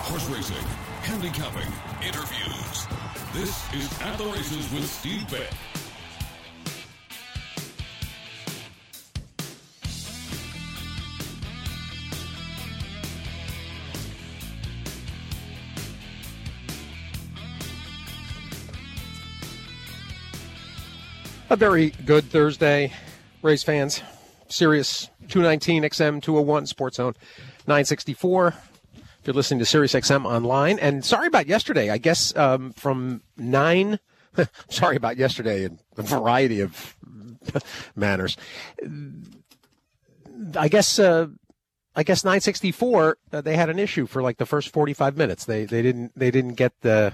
horse racing, handicapping, interviews. This is At the Races with Steve Beck. A very good Thursday, race fans. Sirius 219 XM 201 Sports Zone 964. If you're listening to Sirius XM online, and sorry about yesterday. I guess from 9. Sorry about yesterday in a variety of manners. I guess 964. They had an issue for like the first 45 minutes. They didn't get the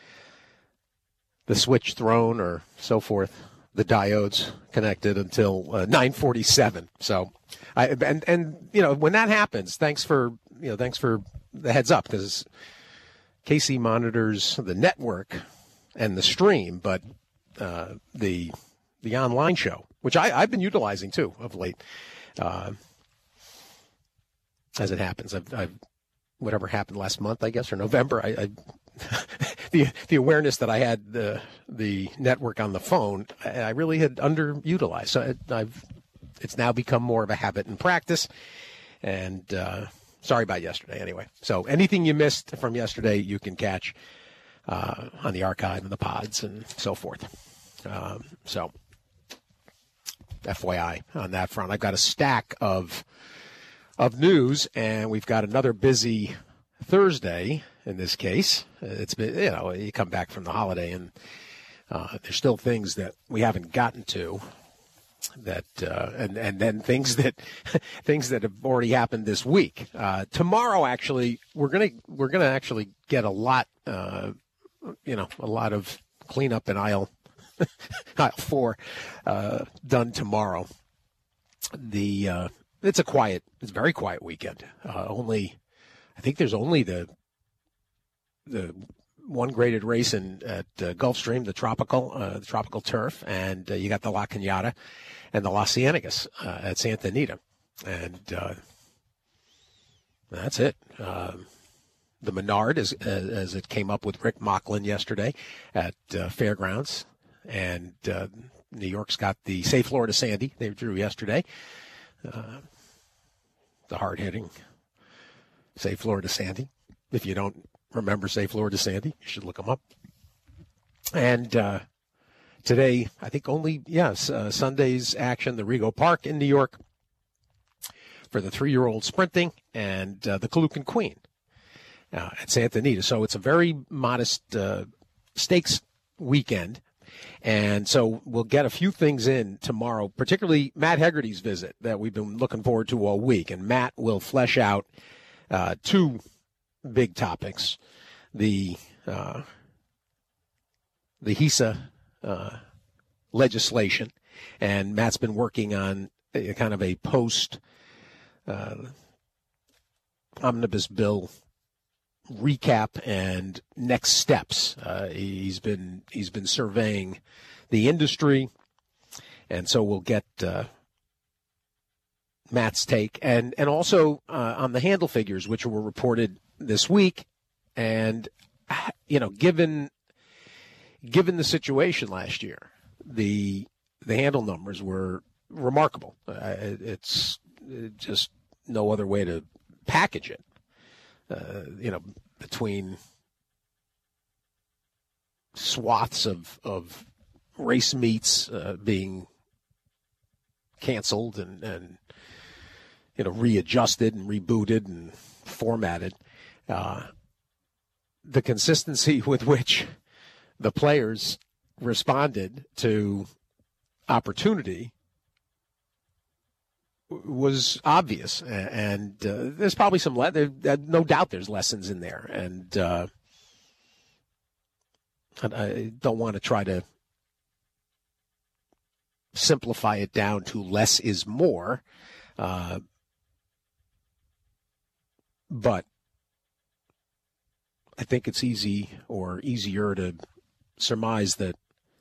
switch thrown or so forth. The diodes connected until 9:47. So, when that happens, thanks for the heads up, because Casey monitors the network and the stream, but the online show, which I've been utilizing too of late, as it happens. I've whatever happened last month, I guess, or November, I the awareness that I had the network on the phone, I really had underutilized. So it's now become more of a habit and practice. And sorry about yesterday, anyway. So anything you missed from yesterday, you can catch on the archive and the pods and so forth. So FYI on that front, I've got a stack of news, and we've got another busy Thursday. In this case, it's been, you come back from the holiday and there's still things that we haven't gotten to that, and then things that have already happened this week. Tomorrow, actually, we're gonna actually get a lot of cleanup in aisle 4 done tomorrow. It's a very quiet weekend. I think there's only the one graded race at Gulfstream, the tropical turf, and you got the La Cañada and the Las Ciénegas at Santa Anita, and that's it. The Menard, as it came up with Rick Mocklin yesterday at Fairgrounds, and New York's got the Say Florida Sandy they drew yesterday. The hard-hitting Say Florida Sandy. If you don't remember Say Florida Sandy, you should look them up. And today, I think Sunday's action, the Rego Park in New York for the 3-year-old sprinting, and the Kaloocan Queen at Santa Anita. So it's a very modest stakes weekend. And so we'll get a few things in tomorrow, particularly Matt Hegarty's visit that we've been looking forward to all week. And Matt will flesh out two big topics: the HISA legislation, and Matt's been working on kind of a post omnibus bill recap and next steps. He's been surveying the industry, and so we'll get Matt's take, and also on the handle figures, which were reported this week. And given the situation last year, the handle numbers were remarkable. It's just no other way to package it. Between swaths of race meets being canceled and readjusted and rebooted and formatted, the consistency with which the players responded to opportunity was obvious, and there's probably some no doubt there's lessons in there, and I don't want to try to simplify it down to less is more, but I think it's easy or easier to surmise that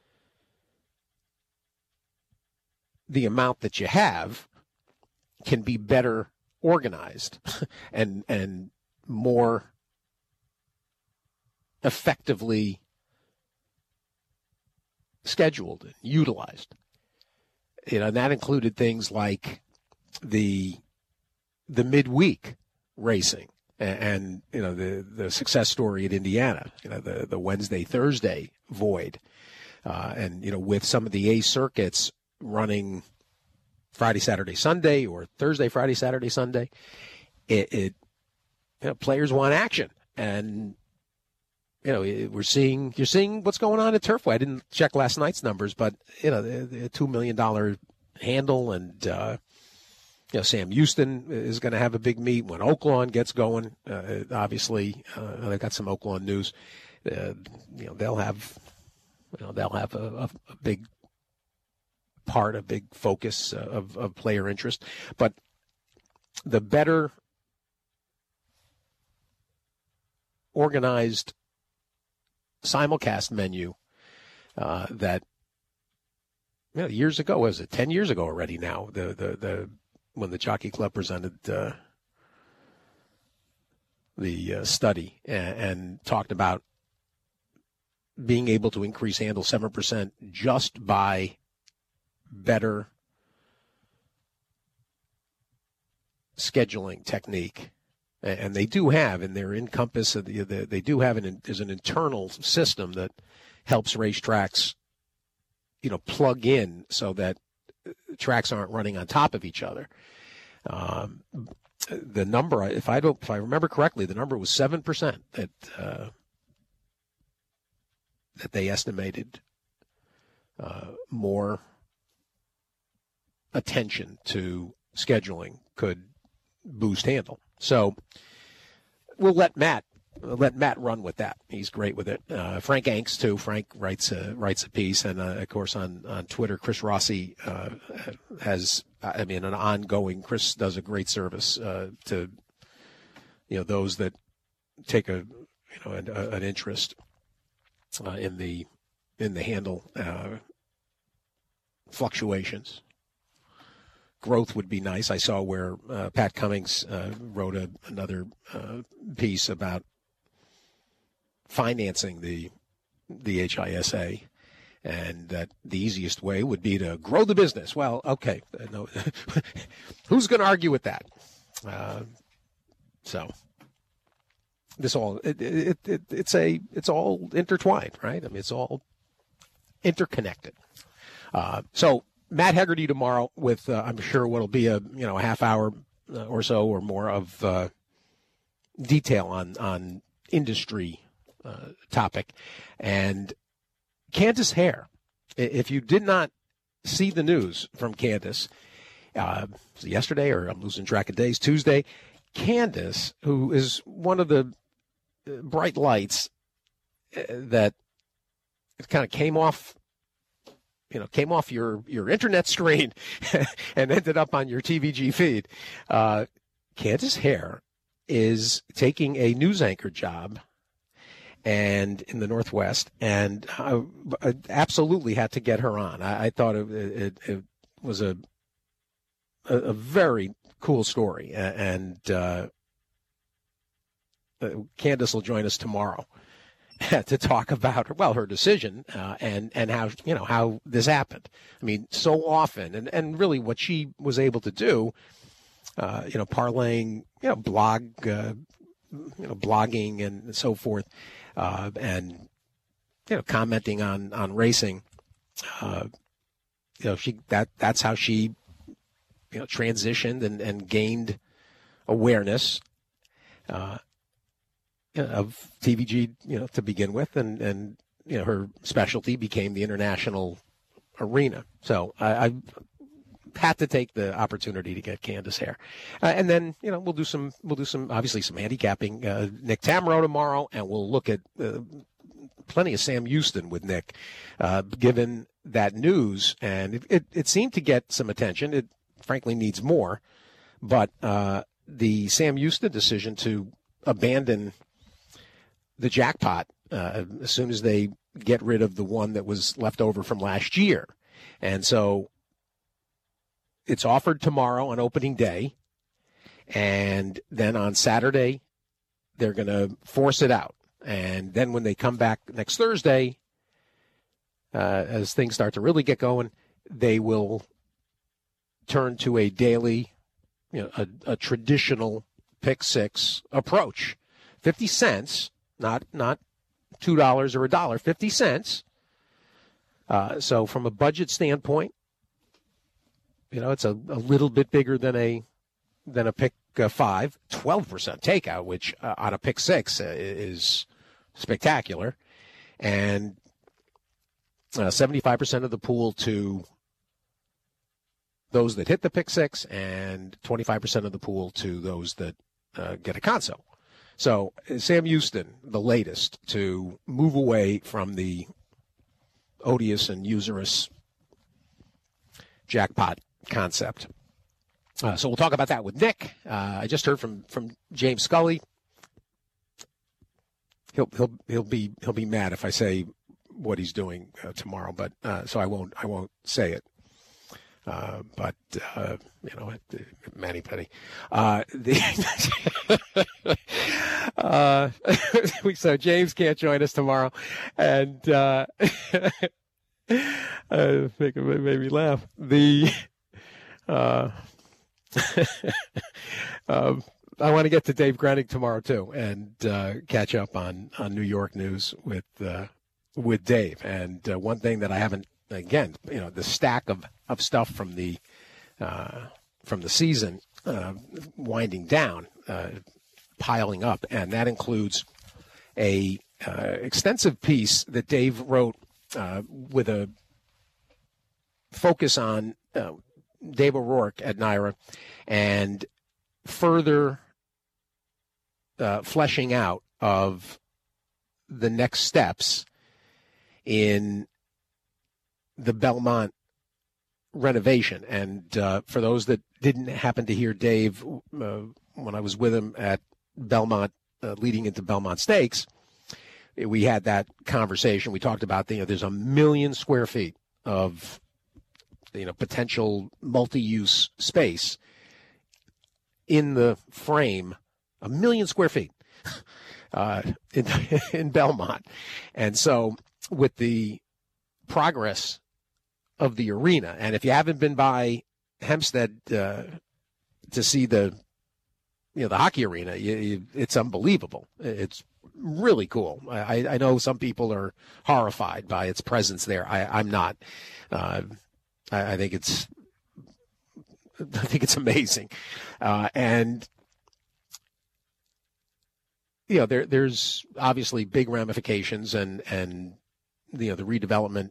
the amount that you have can be better organized and more effectively scheduled and utilized. And that included things like the midweek racing and the success story at Indiana, the Wednesday, Thursday void. And with some of the A circuits running Friday, Saturday, Sunday, or Thursday, Friday, Saturday, Sunday, players want action. And you're seeing what's going on at Turfway. I didn't check last night's numbers, but the $2 million handle, and Sam Houston is going to have a big meet when Oaklawn gets going. Obviously, they've got some Oaklawn news. They'll have a big part, a big focus of player interest. But the better organized simulcast menu that years ago, was it 10 years ago already now, the when the Jockey Club presented the study and talked about being able to increase handle 7% just by better scheduling technique. And they do have in their Encompass, they do have there's an internal system that helps racetracks, plug in so that tracks aren't running on top of each other. The number, if I remember correctly, the number was 7% that they estimated more attention to scheduling could boost handle. So we'll let Matt run with that. He's great with it. Frank Angst too. Frank writes a piece, and of course on Twitter, Chris Rossi has an ongoing. Chris does a great service to those that take an interest in the handle fluctuations. Growth would be nice. I saw where Pat Cummings wrote another piece about financing the HISA, and that the easiest way would be to grow the business. Well, okay, no, who's going to argue with that? So this all it's all intertwined, right? I mean, it's all interconnected. So Matt Hegarty tomorrow with I'm sure what'll be a half hour or so or more of detail on industry topic. And Candace Hare, if you did not see the news from Candace yesterday, or I'm losing track of days, Tuesday, Candace, who is one of the bright lights that kind of came off your internet screen and ended up on your TVG feed. Candace Hare is taking a news anchor job and in the Northwest, and I absolutely had to get her on. I thought it was a very cool story, and Candace will join us tomorrow to talk about her decision and how this happened. I mean, so often, and really what she was able to do, parlaying blogging and so forth, and commenting on racing. That's how she transitioned and gained awareness of TVG, to begin with, and her specialty became the international arena. So I had to take the opportunity to get Candace Hare, and then we'll do some obviously some handicapping. Nick Tamaro tomorrow, and we'll look at plenty of Sam Houston with Nick, given that news, and it seemed to get some attention. It frankly needs more, but the Sam Houston decision to abandon the jackpot as soon as they get rid of the one that was left over from last year. And so it's offered tomorrow on opening day, and then on Saturday they're going to force it out. And then when they come back next Thursday, as things start to really get going, they will turn to a daily, a traditional pick six approach. 50 cents, not $2 or $1, 50 cents. So from a budget standpoint, it's a little bit bigger than a pick five, 12% takeout, which on a pick six is spectacular. And 75% of the pool to those that hit the pick six, and 25% of the pool to those that get a console. So Sam Houston, the latest to move away from the odious and usurious jackpot concept. So we'll talk about that with Nick. I just heard from James Scully. He'll be mad if I say what he's doing tomorrow, but so I won't say it. But Manny Petty. So James can't join us tomorrow, and it made me laugh. I want to get to Dave Grenning tomorrow too, and catch up on New York news with Dave. And one thing that I haven't, again, the stack of stuff from the season winding down, piling up, and that includes a extensive piece that Dave wrote with a focus on Dave O'Rourke at NYRA, and further fleshing out of the next steps in the Belmont renovation. And for those that didn't happen to hear Dave when I was with him at Belmont, leading into Belmont Stakes, we had that conversation. We talked about there's 1 million square feet of potential multi-use space in the frame, 1 million square feet in Belmont. And so with the progress of the arena, and if you haven't been by Hempstead to see the hockey arena, it's unbelievable. It's really cool. I know some people are horrified by its presence there. I'm not. I think it's amazing, and there's obviously big ramifications, and the redevelopment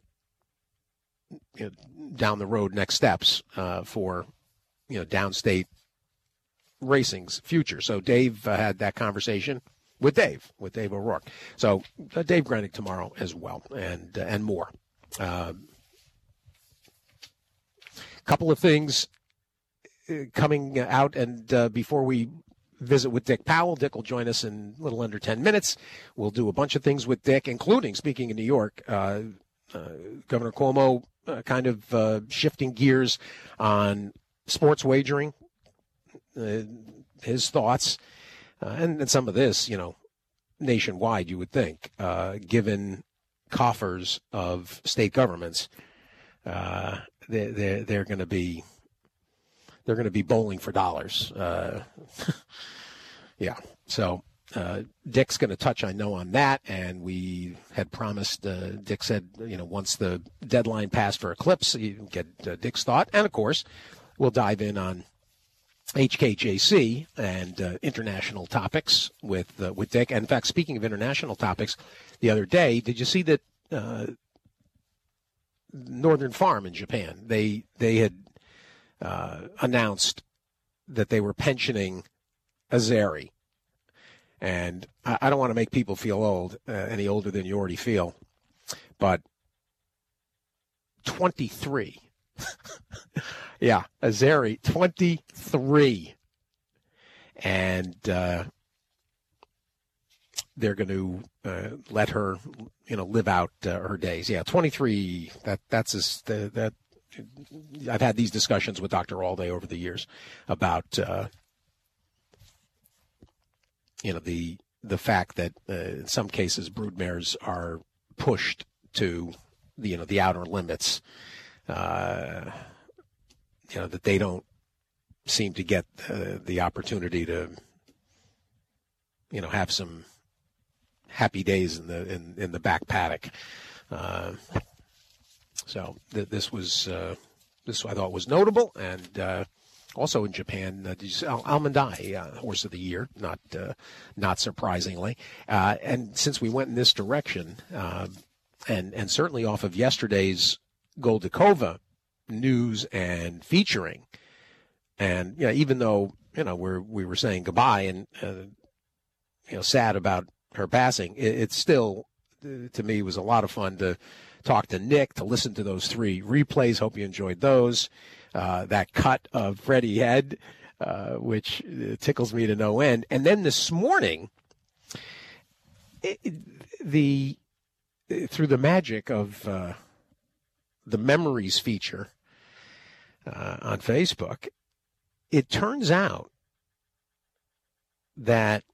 down the road, next steps for downstate racing's future. So Dave had that conversation with Dave O'Rourke. So Dave Grenning tomorrow as well, and more. Couple of things coming out, and before we visit with Dick Powell, Dick will join us in a little under 10 minutes. We'll do a bunch of things with Dick, including, speaking of New York, Governor Cuomo kind of shifting gears on sports wagering, his thoughts, and some of this, nationwide, you would think, given coffers of state governments, they're going to be bowling for dollars. Yeah. So Dick's going to touch, I know, on that, and we had promised. Dick said, once the deadline passed for Eclipse, you can get Dick's thought, and of course, we'll dive in on HKJC and international topics with Dick. And in fact, speaking of international topics, the other day, did you see that Northern Farm in Japan? They had announced that they were pensioning Azeri. And I don't want to make people feel old, any older than you already feel, but 23. Yeah, Azeri, 23. And they're going to let her, live out her days. Yeah, 23. That's that. I've had these discussions with Dr. Alday over the years about, the the fact that in some cases broodmares are pushed to the outer limits, that they don't seem to get the opportunity to have some happy days in the back paddock. So this I thought was notable, and also in Japan, Almondai, horse of the year, not surprisingly. And since we went in this direction, and certainly off of yesterday's Goldikova news and featuring, and even though we were saying goodbye and sad about her passing, it still to me was a lot of fun to talk to Nick, to listen to those 3 replays. Hope you enjoyed those. That cut of Freddie Head, which tickles me to no end. And then this morning, through the magic of the Memories feature on Facebook, it turns out that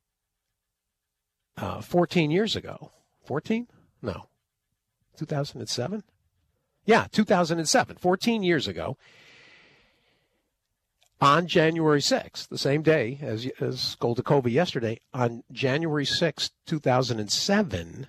14 years ago, 14? No. 2007? Yeah, 2007, 14 years ago, on January 6th, the same day as Goldikova yesterday, on January 6th, 2007,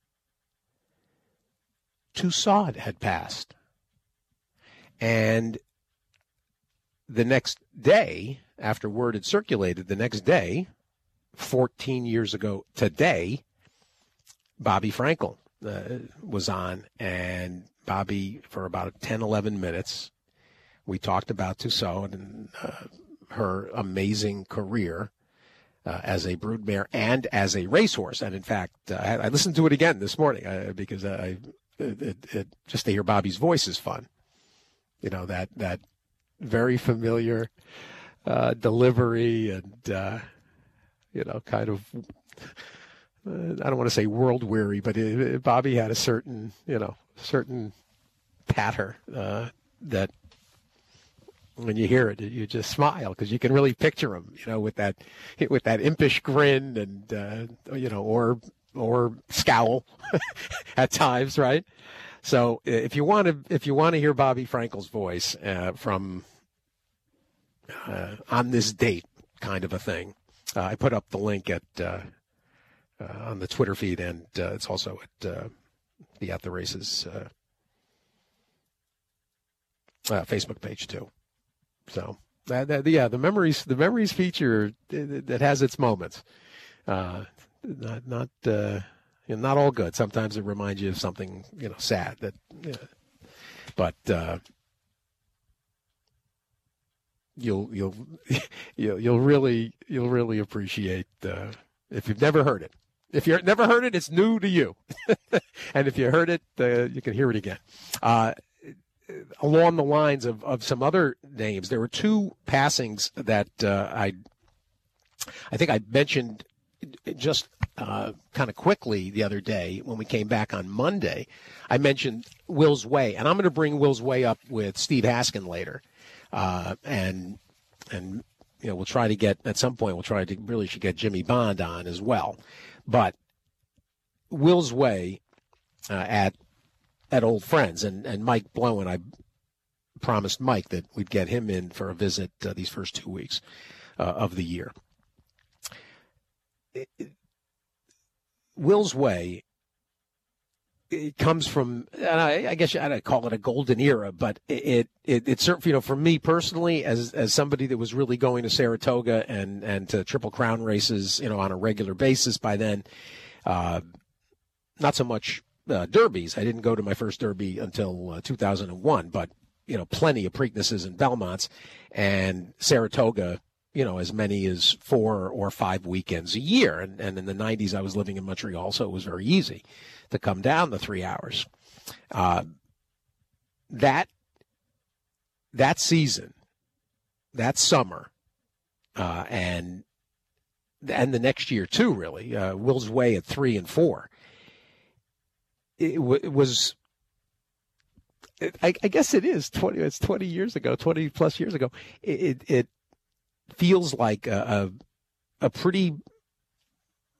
Tussaud had passed. And the next day, after word had circulated, the next day, 14 years ago today, Bobby Frankel was on, and Bobby, for about 10, 11 minutes, we talked about Tussaud and her amazing career as a broodmare and as a racehorse. And in fact, I listened to it again this morning because just to hear Bobby's voice is fun. That very familiar delivery and, kind of, I don't want to say world weary, but Bobby had a certain patter that when you hear it, you just smile because you can really picture him, with that impish grin and or scowl at times, right? So if you want to hear Bobby Frankel's voice from on this date, kind of a thing, I put up the link at on the Twitter feed, and it's also at the At the Races Facebook page too. So the memories feature that has its moments. Not all good. Sometimes it reminds you of something sad. But you'll really appreciate if you've never heard it. If you've never heard it, it's new to you. And if you heard it, you can hear it again. Along the lines of some other names, there were 2 passings that I think I mentioned just kind of quickly the other day when we came back on Monday. I mentioned Will's Way, and I'm going to bring Will's Way up with Steve Haskin later, and we'll try to get at some point. Should get Jimmy Bond on as well. But Will's Way at Old Friends, and Mike Blowen, I promised Mike that we'd get him in for a visit these first 2 weeks of the year. Will's Way, it comes from, and I guess I'd call it a golden era, but it certainly, for me personally, as somebody that was really going to Saratoga and to Triple Crown races, on a regular basis by then, not so much derbies. I didn't go to my first derby until 2001, but plenty of Preaknesses and Belmonts, and Saratoga, as many as 4 or 5 weekends a year. And in the 90s, I was living in Montreal, so it was very easy to come down the 3 hours. That season, that summer, and the next year too, really, Will's Way at 3 and 4. It was, I guess it is 20. It's 20 years ago, 20 plus years ago. It feels like a pretty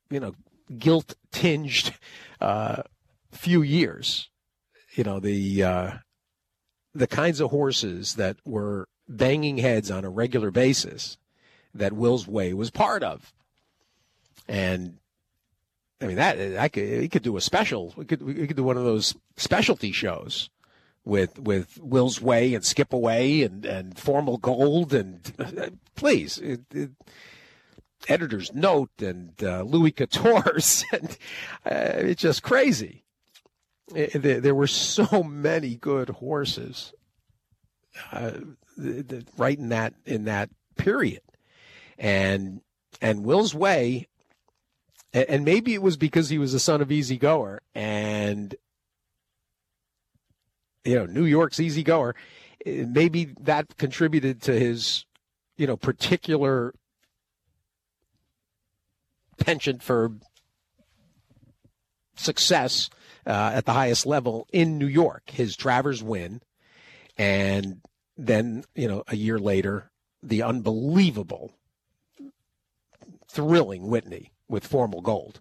guilt-tinged few years. The kinds of horses that were banging heads on a regular basis that Will's Way was part of. And I mean, he could do a special. We could do one of those specialty shows with Will's Way and Skip Away and Formal Gold and please, Editor's Note and Louis Quatorze, and it's just crazy. There were so many good horses right in that period, and Will's Way. And maybe it was because he was the son of Easy Goer, and New York's Easy Goer. Maybe that contributed to his, particular penchant for success at the highest level in New York. His Travers win, and then a year later, the unbelievable, thrilling Whitney with Formal Gold,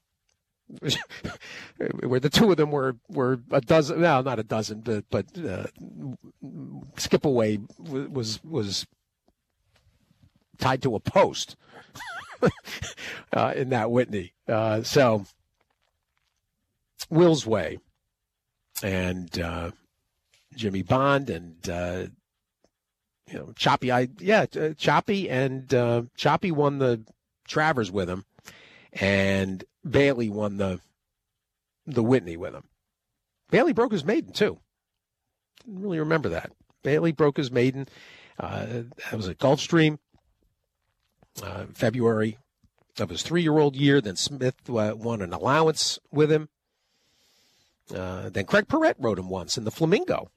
where the two of them were a dozen. No, not a dozen, but Skip Away was tied to a post in that Whitney. So Will's Way and Jimmy Bond and Choppy. Choppy and Choppy won the Travers with him. And Bailey won the Whitney with him. Bailey broke his maiden, too. Didn't really remember that. Bailey broke his maiden. That was at Gulfstream, February of his 3-year-old year. Then Smith won an allowance with him. Then Craig Perrette rode him once in the Flamingo.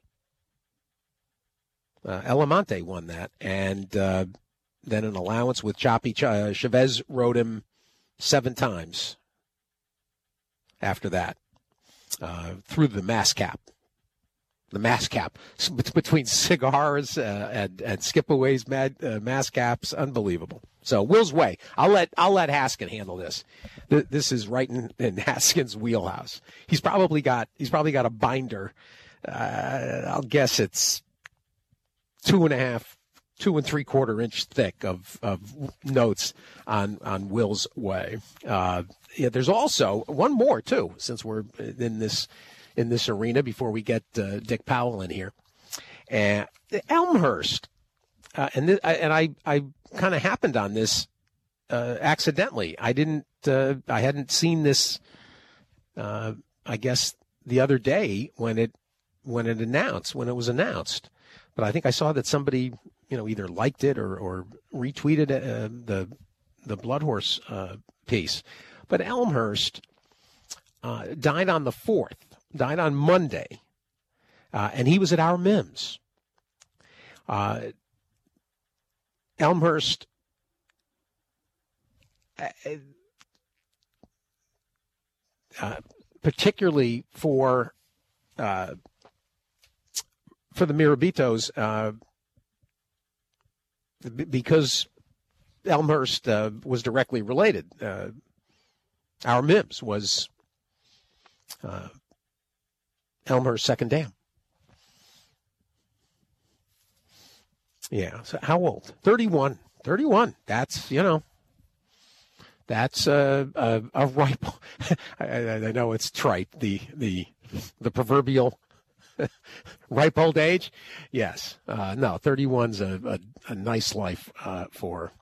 Elamonte won that. And then an allowance with Choppy. Chavez rode him 7 times after that, through the mass cap. The mass cap between cigars and Skip Away's mass caps, unbelievable. So Will's Way. I'll let Haskin handle this. This is right in Haskin's wheelhouse. He's probably got a binder. I'll guess it's 2 3/4 inch thick of notes on Will's Way. There's also one more too, since we're in this arena before we get Dick Powell in here. Elmhurst, and I kind of happened on this accidentally. I hadn't seen this. I guess the other day when it was announced, but I think I saw that somebody either liked it or retweeted the Blood Horse piece. But Elmhurst died on the 4th, died on Monday, and he was at our Mims. Elmhurst particularly for the Mirabitos, because Elmhurst was directly related. Our Mims was Elmhurst's second dam. Yeah. So how old? 31. 31. That's a ripe. I know it's trite. The proverbial ripe old age. Yes. No. 31's a nice life for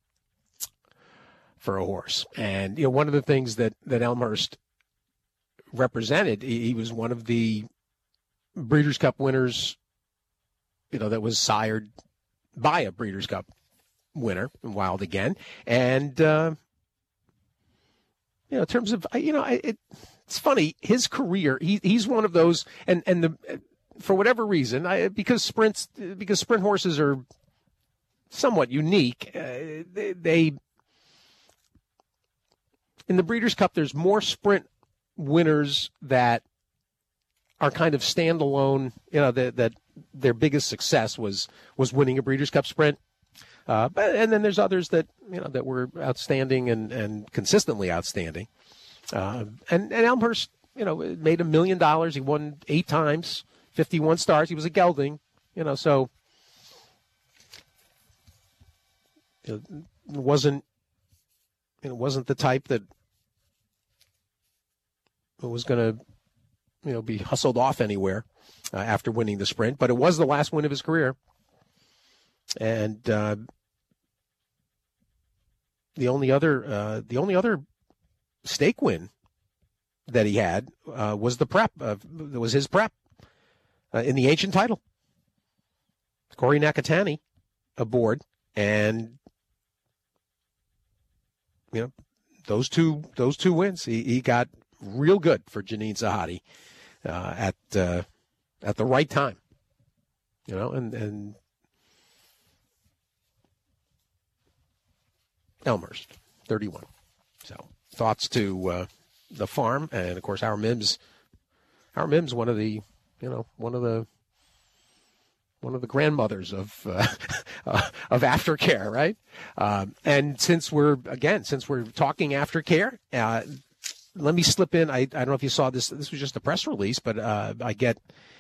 a horse. And one of the things that Elmhurst represented, he was one of the Breeders' Cup winners, that was sired by a Breeders' Cup winner, Wild Again. And in terms of it's funny, his career, he's one of those, and for whatever reason, because sprint horses are somewhat unique, they in the Breeders' Cup, there's more sprint winners that are kind of standalone, that their biggest success was winning a Breeders' Cup sprint. And then there's others that that were outstanding and consistently outstanding. And Elmhurst, made $1 million. He won 8 times, 51 stars. He was a gelding, so it wasn't the type that was going to, be hustled off anywhere after winning the Sprint. But it was the last win of his career, and the only other stake win that he had was the prep. Was his prep in the ancient title. Corey Nakatani aboard, and those two wins, he got real good for Janine Zahadi at the right time, and Elmhurst 31. So thoughts to the farm, and of course our Mims, one of the grandmothers of aftercare, right? And since we're talking aftercare, let me slip in. I don't know if you saw this. This was just a press release, but I get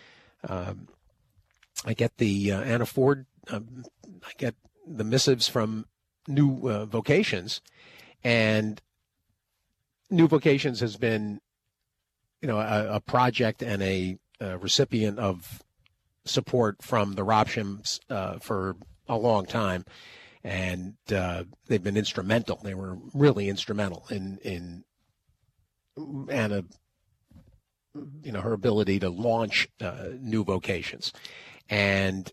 the Anna Ford. I get the missives from New Vocations, and New Vocations has been, a project and a recipient of support from the Ropshams for a long time, and they've been instrumental. They were really instrumental in Anna, her ability to launch New Vocations. And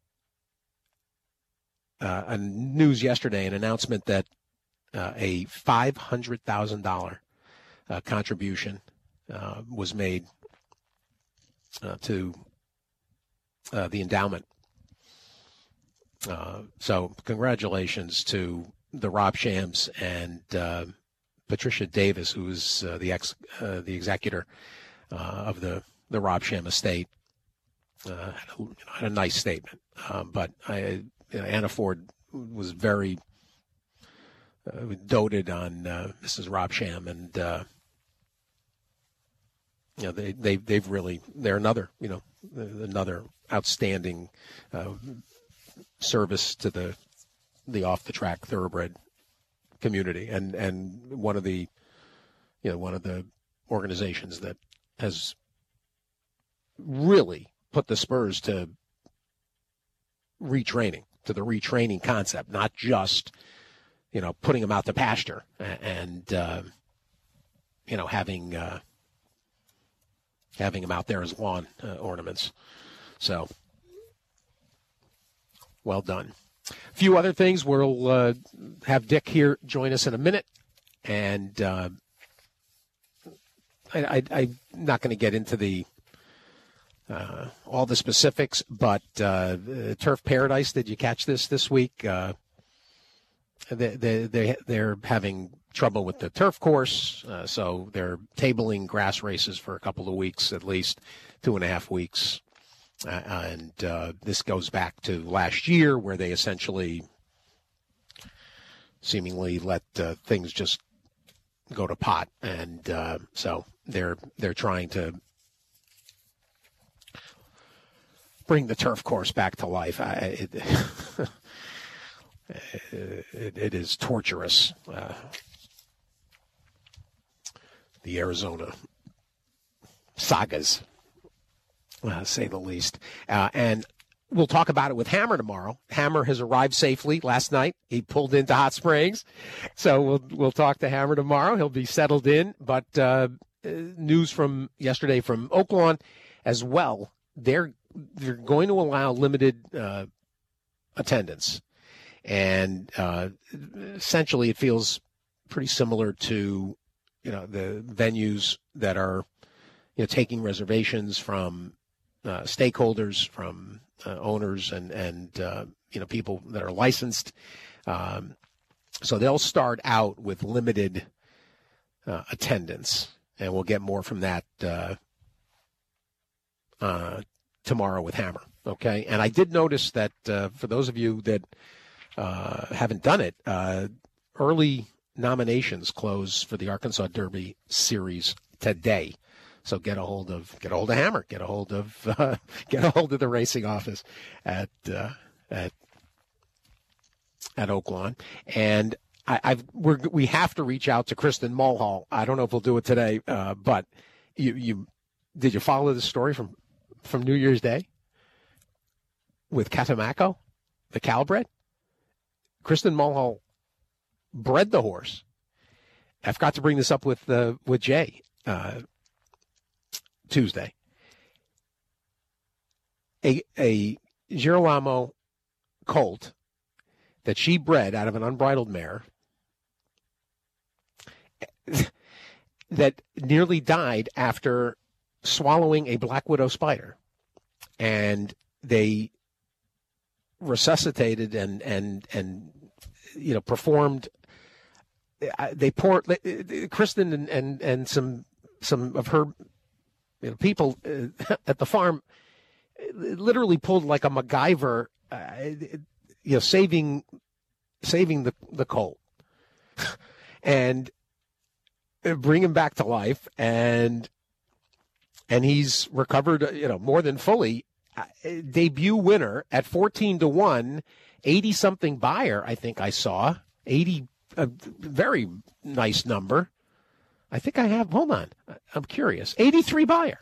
news yesterday, an announcement that a $500,000 contribution was made to the endowment. So congratulations to the Ropshams and Patricia Davis, who is the executor of the Ropsham estate. Had a nice statement, but Anna Ford was very doted on Mrs. Ropsham, and they're another outstanding service to the off the track thoroughbred community, and one of the organizations that has really put the spurs to the retraining concept, not just putting them out to pasture and having them out there as lawn ornaments. So well done. A few other things. We'll have Dick here join us in a minute, and I'm not going to get into all the specifics, but Turf Paradise, did you catch this week? They're having trouble with the turf course, so they're tabling grass races for a couple of weeks, at least 2.5 weeks. And this goes back to last year, where they essentially seemingly let things just go to pot, and so they're trying to bring the turf course back to life. It is torturous. The Arizona sagas, say the least. And we'll talk about it with Hammer tomorrow. Hammer has arrived safely last night. He pulled into Hot Springs. So we'll talk to Hammer tomorrow. He'll be settled in. But news from yesterday from Oaklawn as well. They're going to allow limited attendance. And essentially it feels pretty similar to, the venues that are, taking reservations from stakeholders, from owners and people that are licensed. So they'll start out with limited attendance, and we'll get more from that tomorrow with Hammer. Okay. And I did notice that for those of you that haven't done it. Early nominations close for the Arkansas Derby Series today. So get a hold of Hammer, get a hold of the racing office at Oaklawn, and we have to reach out to Kristen Mulhall. I don't know if we'll do it today, but did you follow the story from New Year's Day with Catemaco, the Calbred? Kristen Mulhall bred the horse. I forgot to bring this up with Jay Tuesday. A Girolamo colt that she bred out of an unbridled mare that nearly died after swallowing a black widow spider, and they resuscitated and performed. They poured Kristen and some of her people at the farm literally pulled like a MacGyver, saving the colt and bring him back to life, and he's recovered, more than fully. Debut winner at 14-1, 80-something buyer. I think I saw 80, a very nice number. I think I have. Hold on, I'm curious. 83 buyer.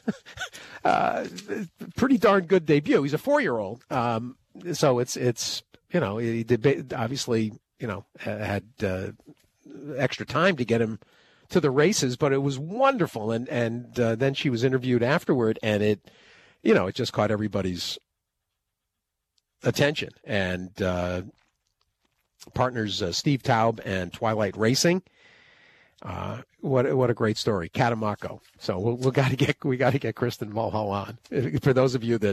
Pretty darn good debut. He's a 4-year-old. So it's he did, obviously had extra time to get him to the races, but it was wonderful. And then she was interviewed afterward, and it just caught everybody's attention. And partners Steve Taub and Twilight Racing. What a great story, Catemaco. So we got to get Kristen Mulhall on. For those of you that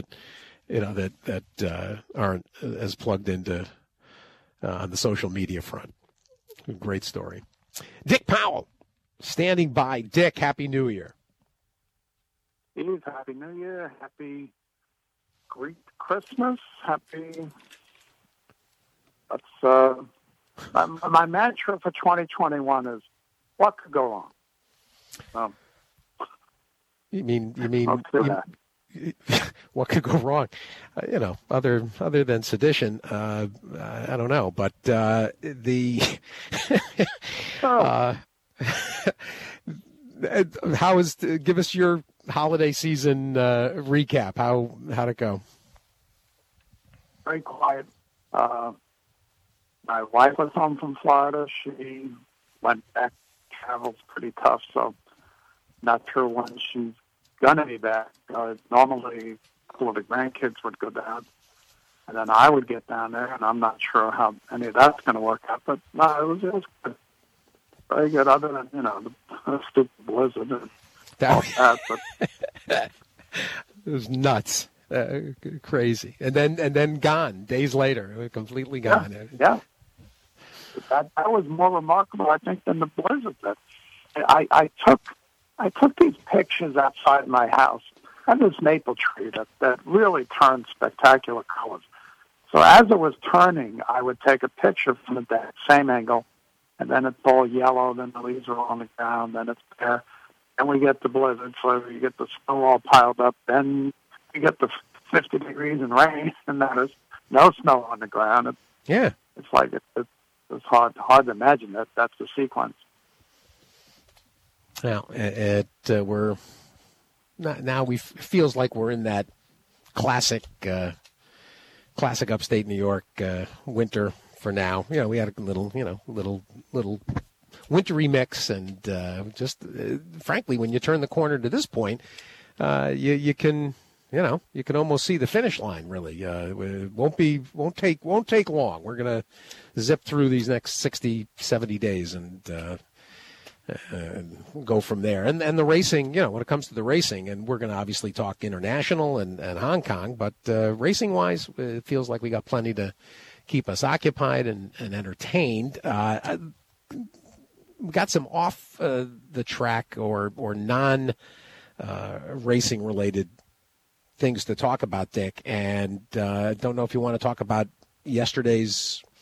aren't as plugged into on the social media front, great story. Dick Powell, standing by. Dick, Happy New Year. Eve, Happy New Year, Happy Greek Christmas, Happy. That's my mantra for 2021 is, what could go wrong? You mean what could go wrong? Other than sedition, I don't know. But how is? Give us your holiday season recap. How'd it go? Very quiet. My wife was home from Florida. She went back. Travel's pretty tough, so not sure when she's gonna be back. Normally, a couple of the grandkids would go down, and then I would get down there, and I'm not sure how any of that's going to work out. But no, it was good. Very good, other than the stupid blizzard and all that. But it was nuts, crazy, and then gone days later, completely gone. Yeah. That was more remarkable, I think, than the blizzard. That I took these pictures outside my house. I have this maple tree that really turned spectacular colors. So as it was turning, I would take a picture from that same angle, and then it's all yellow, then the leaves are on the ground, then it's bare. Then we get the blizzard, so you get the snow all piled up. Then you get the 50 degrees and rain, and there's no snow on the ground. It's like it's hard to imagine that's the sequence. Now, we're now feels like we're in that classic upstate New York winter for now. We had a little wintry mix, and just frankly, when you turn the corner to this point, you can almost see the finish line. Really, it won't take long. We're gonna zip through these next 60, 70 days and go from there. And the racing, when it comes to the racing, and we're going to obviously talk international and Hong Kong, but racing wise, it feels like we got plenty to keep us occupied and entertained. We got some off the track or non racing related things to talk about, Dick, and don't know if you want to talk about yesterday's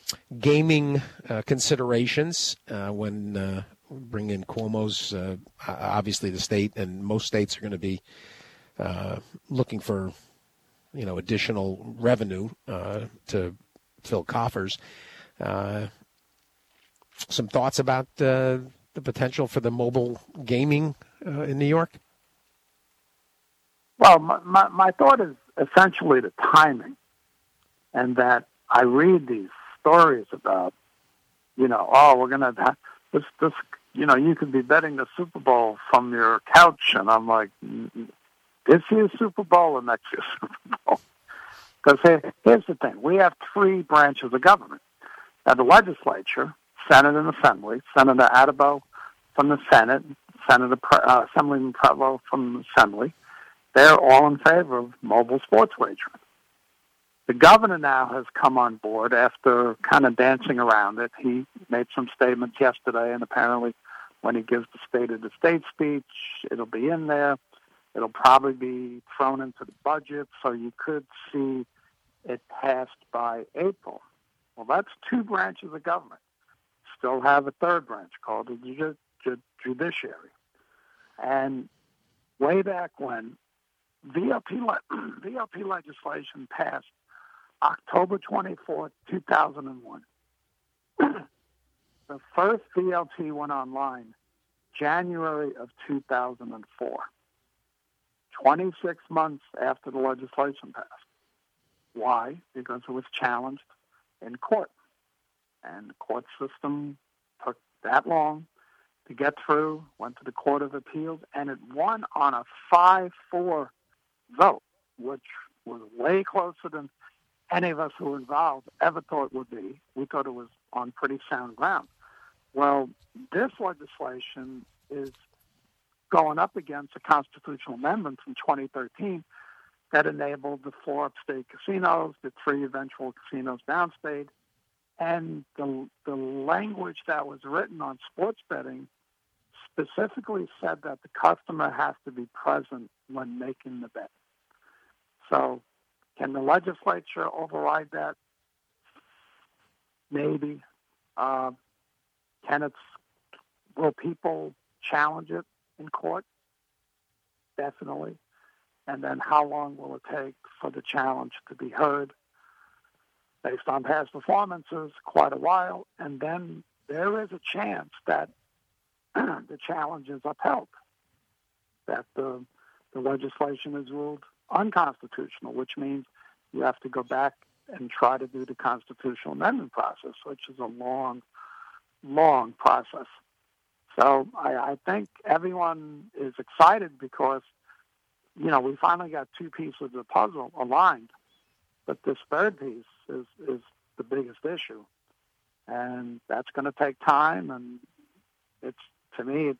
gaming considerations when bring in Cuomo's. Obviously, the state and most states are going to be looking for additional revenue to fill coffers. Some thoughts about the potential for the mobile gaming in New York? Well, my thought is essentially the timing, and that I read these stories about, we're going to have this, you could be betting the Super Bowl from your couch, and I'm like, this year's Super Bowl or next year's Super Bowl? Because here's the thing. We have three branches of government. Now, the legislature, Senate and Assembly, Senator Addabbo from the Senate, Assemblyman Prevost from the Assembly, they're all in favor of mobile sports wagering. The governor now has come on board after kind of dancing around it. He made some statements yesterday, and apparently when he gives the State of the State speech, it'll be in there. It'll probably be thrown into the budget, so you could see it passed by April. Well, that's two branches of government. Still have a third branch called the judiciary. And way back when VLT legislation passed October 24, 2001. The first VLT went online January of 2004, 26 months after the legislation passed. Why? Because it was challenged in court. And the court system took that long to get through, went to the Court of Appeals, and it won on a 5-4 vote, which was way closer than any of us who were involved ever thought it would be. We thought it was on pretty sound ground. Well, this legislation is going up against a constitutional amendment from 2013 that enabled the 4 upstate casinos, the 3 eventual casinos downstate, and the language that was written on sports betting specifically said that the customer has to be present when making the bet. So can the legislature override that? Maybe. Will people challenge it in court? Definitely. And then how long will it take for the challenge to be heard? Based on past performances, quite a while. And then there is a chance that the challenge is upheld, that the legislation is ruled unconstitutional, which means you have to go back and try to do the constitutional amendment process, which is a long, long process. So I think everyone is excited because, we finally got 2 pieces of the puzzle aligned, but this third piece is the biggest issue. And that's going to take time, and it's, to me,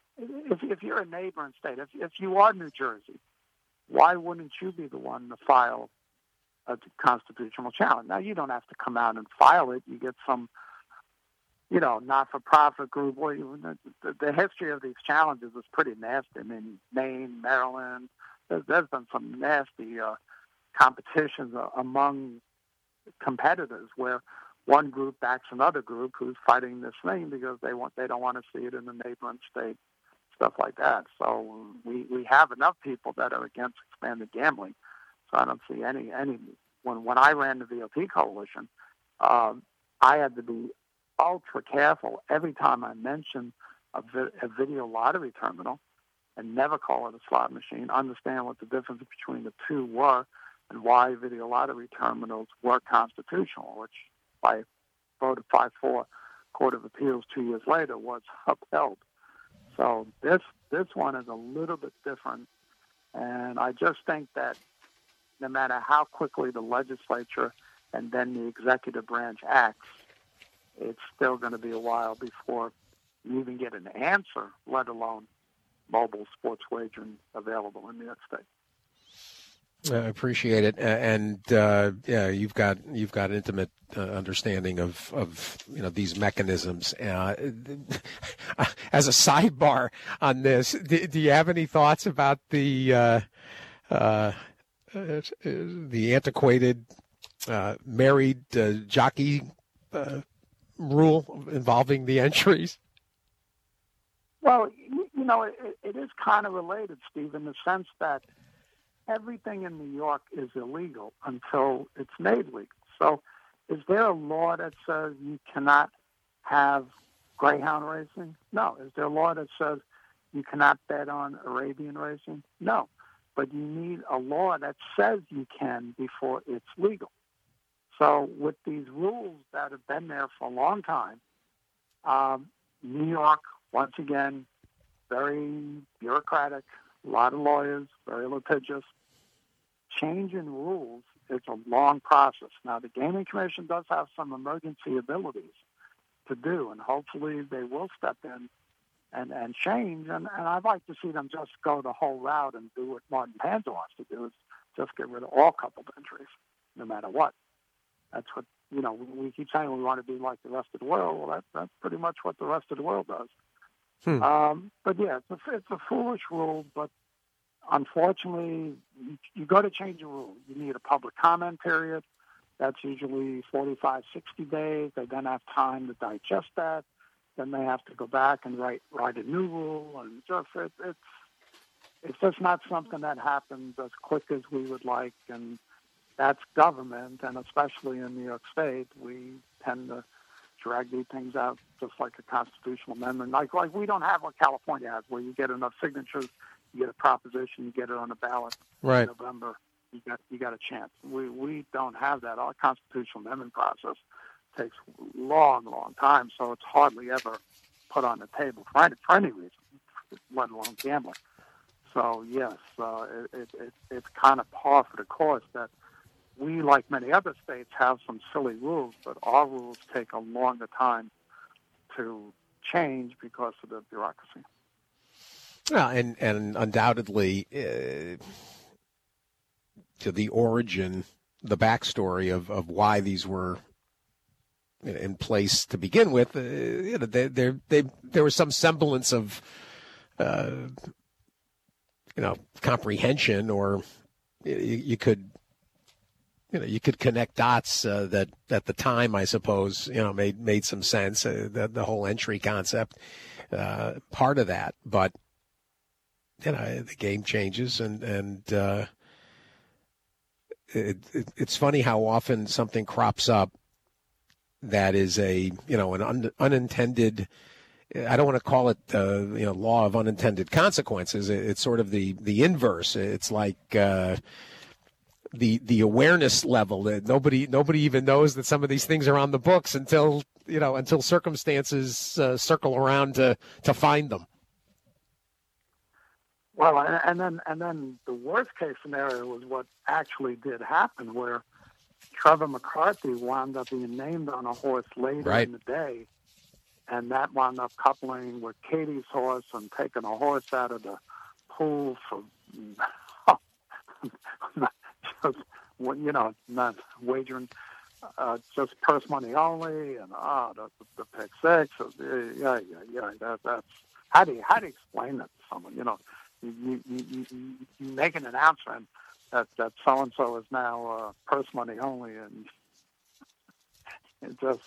if you're a neighboring state, if you are New Jersey, why wouldn't you be the one to file a constitutional challenge? Now, you don't have to come out and file it. You get some, not-for-profit group. The history of these challenges is pretty nasty. I mean, Maine, Maryland, there's been some nasty competitions among competitors where one group backs another group who's fighting this thing because they don't want to see it in the neighboring state, stuff like that. So we have enough people that are against expanded gambling. So I don't see any. When I ran the VLT coalition, I had to be ultra careful every time I mentioned a video lottery terminal, and never call it a slot machine. Understand what the difference between the two were, and why video lottery terminals were constitutional, which by vote of 5-4 Court of Appeals 2 years later was upheld. So this one is a little bit different, and I just think that no matter how quickly the legislature and then the executive branch acts, it's still going to be a while before you even get an answer, let alone mobile sports wagering available in New York State. I appreciate it, and you've got intimate understanding of these mechanisms. As a sidebar on this, do you have any thoughts about the antiquated married jockey rule involving the entries? Well, it is kind of related, Steve, in the sense that everything in New York is illegal until it's made legal. So is there a law that says you cannot have greyhound racing? No. Is there a law that says you cannot bet on Arabian racing? No. But you need a law that says you can before it's legal. So with these rules that have been there for a long time, New York, once again, very bureaucratic, a lot of lawyers, very litigious. Changing rules is a long process. Now, the Gaming Commission does have some emergency abilities to do, and hopefully they will step in and change. And I'd like to see them just go the whole route and do what Martin Panza wants to do, is just get rid of all coupled entries, no matter what. That's what, we keep saying we want to be like the rest of the world. Well, that's pretty much what the rest of the world does. But yeah, it's a foolish rule, but unfortunately, you got to change a rule. You need a public comment period. That's usually 45, 60 days. They then have time to digest that. Then they have to go back and write a new rule. And it's just not something that happens as quick as we would like. And that's government, and especially in New York State, we tend to drag these things out just like a constitutional amendment. Like we don't have what California has, where you get enough signatures, you get a proposition, you get it on the ballot in November, you got a chance. We don't have that. Our constitutional amendment process takes a long, long time, so it's hardly ever put on the table for any reason, let alone gambling. So yes, it's kind of par for the course that we, like many other states, have some silly rules, but our rules take a longer time to change because of the bureaucracy. Well, and undoubtedly, to the origin, the backstory of why these were in place to begin with, there was some semblance of, comprehension, or you could connect dots that at the time, I suppose, made some sense. The whole entry concept, part of that, but the game changes, and it's funny how often something crops up that is an unintended. I don't want to call it law of unintended consequences. It's sort of the inverse. It's like the awareness level that nobody even knows that some of these things are on the books until circumstances circle around to find them. Well, and then the worst case scenario was what actually did happen, where Trevor McCarthy wound up being named on a horse later in the day, and that wound up coupling with Katie's horse and taking a horse out of the pool for not wagering, just purse money only, and the pick six. That's how do you explain that to someone? You make an announcement that so and so is now purse money only, and it just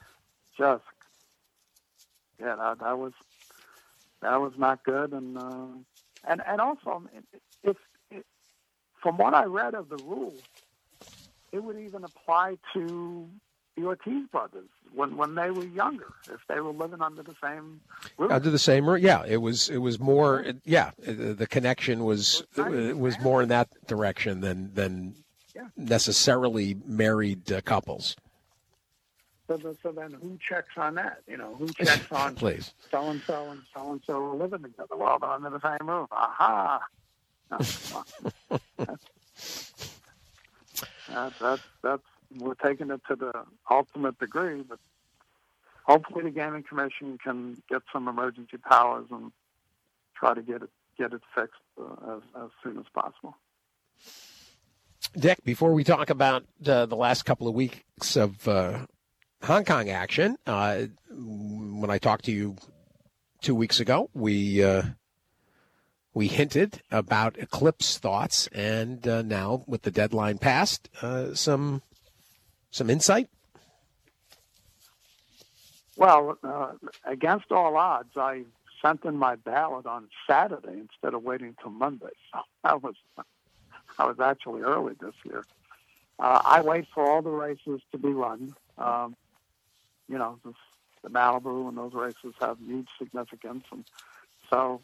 that was not good, and also if from what I read of the rules, it would even apply to the Ortiz brothers when they were younger, if they were living under the same roof. Under the same roof, yeah. It was more, the connection was more in that direction than necessarily married couples. So then who checks on that? Who checks on Please. So-and-so and so-and-so are living together? Well, they're under the same roof. Aha! That's we're taking it to the ultimate degree, but hopefully the Gaming Commission can get some emergency powers and try to get it fixed as soon as possible. Dick, before we talk about the last couple of weeks of Hong Kong action, when I talked to you 2 weeks ago, we hinted about Eclipse thoughts, and now with the deadline passed, some insight. Well, against all odds, I sent in my ballot on Saturday instead of waiting till Monday. So I was actually early this year. I wait for all the races to be run. The Malibu and those races have huge significance, and so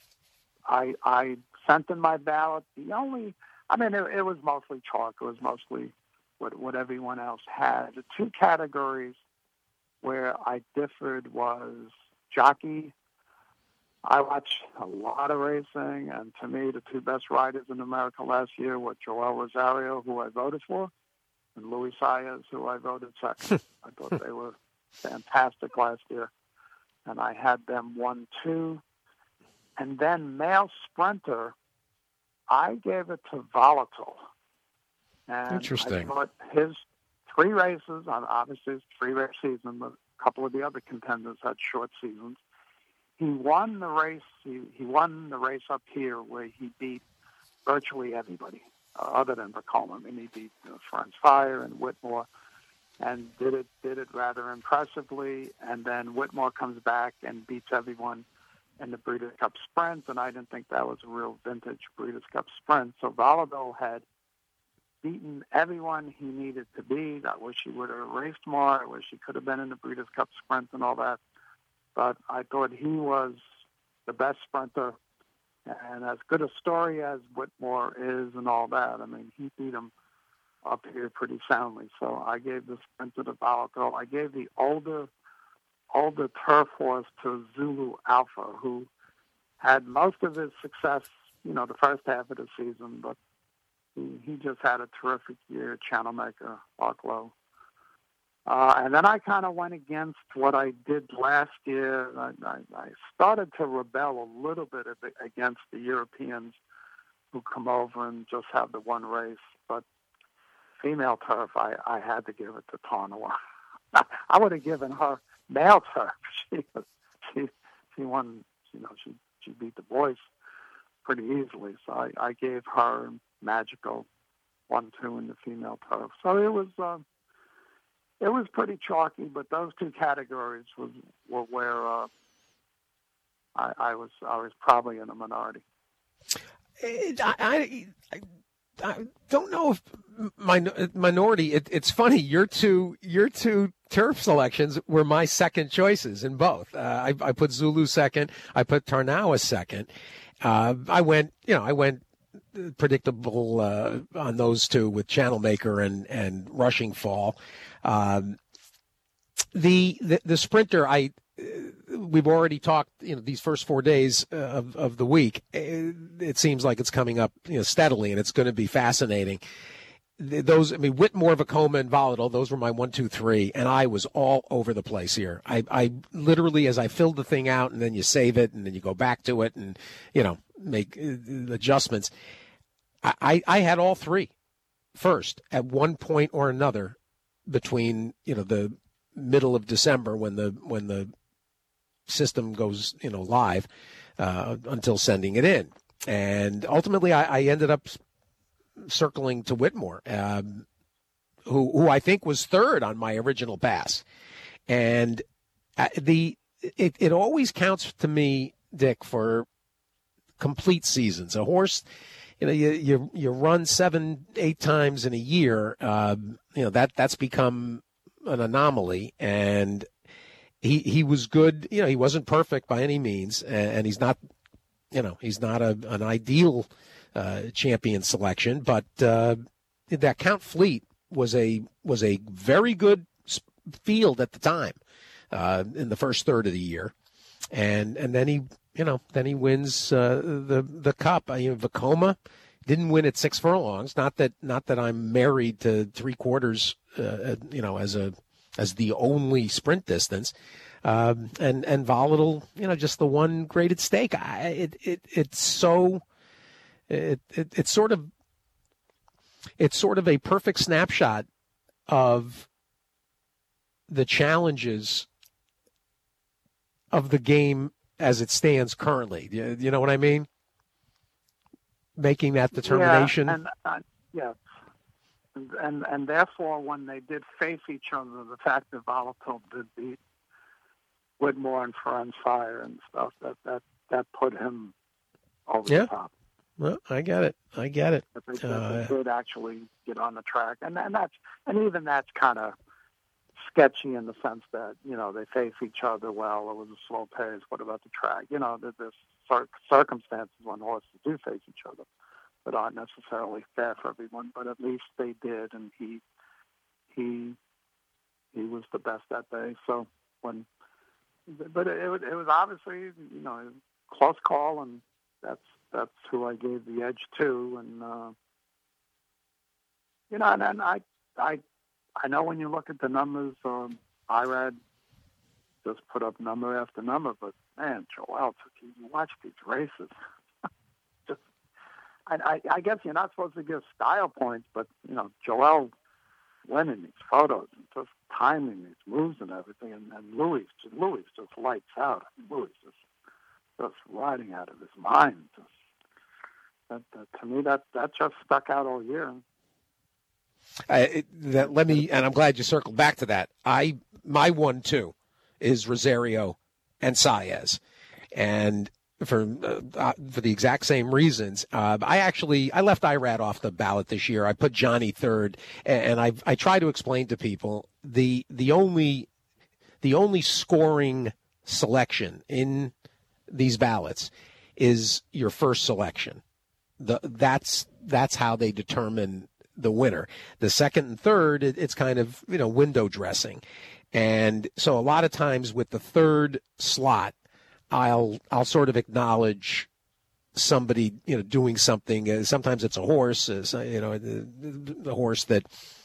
I sent in my ballot. It was mostly chalk. It was mostly what everyone else had. The two categories where I differed was jockey. I watched a lot of racing, and to me, the two best riders in America last year were Joel Rosario, who I voted for, and Luis Saez, who I voted second. I thought they were fantastic last year, and I had them 1-2. And then male sprinter, I gave it to Volatile. And interesting. I thought his 3 races, obviously it's 3-race season, but a couple of the other contenders had short seasons. He won the race. He won the race up here where he beat virtually everybody other than Vekoma. He beat Friends Fire and Whitmore, and did it rather impressively. And then Whitmore comes back and beats everyone in the Breeders' Cup Sprint, and I didn't think that was a real vintage Breeders' Cup Sprint. So Valladolid had beaten everyone he needed to beat. I wish he would have raced more. I wish he could have been in the Breeders' Cup Sprint and all that. But I thought he was the best sprinter, and as good a story as Whitmore is and all that. He beat him up here pretty soundly. So I gave the sprint to the Valladolid. I gave the older turf horse to Zulu Alpha, who had most of his success, the first half of the season, but he just had a terrific year, Channel Maker, Arklow. And then I kind of went against what I did last year. I started to rebel a little bit against the Europeans who come over and just have the one race. But female turf, I had to give it to Tarnower. I would have given her male turf. She won. She beat the boys pretty easily. So I gave her Magical 1-2 in the female turf. So it was pretty chalky, but those two categories were where I was probably in a minority. I don't know if minority. It's funny. Your two turf selections were my second choices in both. I put Zulu second. I put Tarnower second. I went predictable on those two with Channel Maker and Rushing Fall. The sprinter, we've already talked, these first 4 days of the week. It seems like it's coming up, steadily, and it's going to be fascinating. Whitmore, Vekoma, and Volatile, those were my 1, 2, 3, and I was all over the place here. I literally, as I filled the thing out, and then you save it, and then you go back to it, and, make adjustments. I had all 3 first at one point or another between, the middle of December when the system goes, live, until sending it in. And ultimately I ended up circling to Whitmore, who I think was third on my original pass. And it always counts to me, Dick, for complete seasons. A horse, you run 7-8 times in a year, that's become an anomaly. And he was good. He wasn't perfect by any means, and he's not, an ideal champion selection. But that Count Fleet was a very good field at the time in the first third of the year, and then he. Then he wins the Cup. Vekoma didn't win at 6 furlongs. Not that I'm married to 3/4, as the only sprint distance. And Volatile, just the one graded stake. It's sort of a perfect snapshot of the challenges of the game as it stands currently. You know what I mean? Making that determination. Yeah, and therefore, when they did face each other, the fact that Volatile did beat Whitmore and Friends Fire and stuff that put him over Yeah. the top. Well, I get it. That they did actually get on the track, and even that's kind of sketchy in the sense that they face each other well. It was a slow pace. What about the track? There's circumstances when horses do face each other that aren't necessarily fair for everyone, but at least they did, and he was the best that day. So but it was obviously a close call, and that's who I gave the edge to, and and then I know when you look at the numbers, IRAD just put up number after number, but man, Joel, you watch these races. Just, I guess you're not supposed to give style points, but Joel winning these photos and just timing these moves and everything, and Louis just lights out. Louis just riding out of his mind. To me, that just stuck out all year. And I'm glad you circled back to that. My 1-2 is Rosario and Saez, and for the exact same reasons. I left Irad off the ballot this year. I put Johnny third, and I try to explain to people the only scoring selection in these ballots is your first selection. That's how they determine the winner. The second and third, it's kind of window dressing, and so a lot of times with the third slot, I'll sort of acknowledge somebody doing something. Sometimes it's a horse, the horse that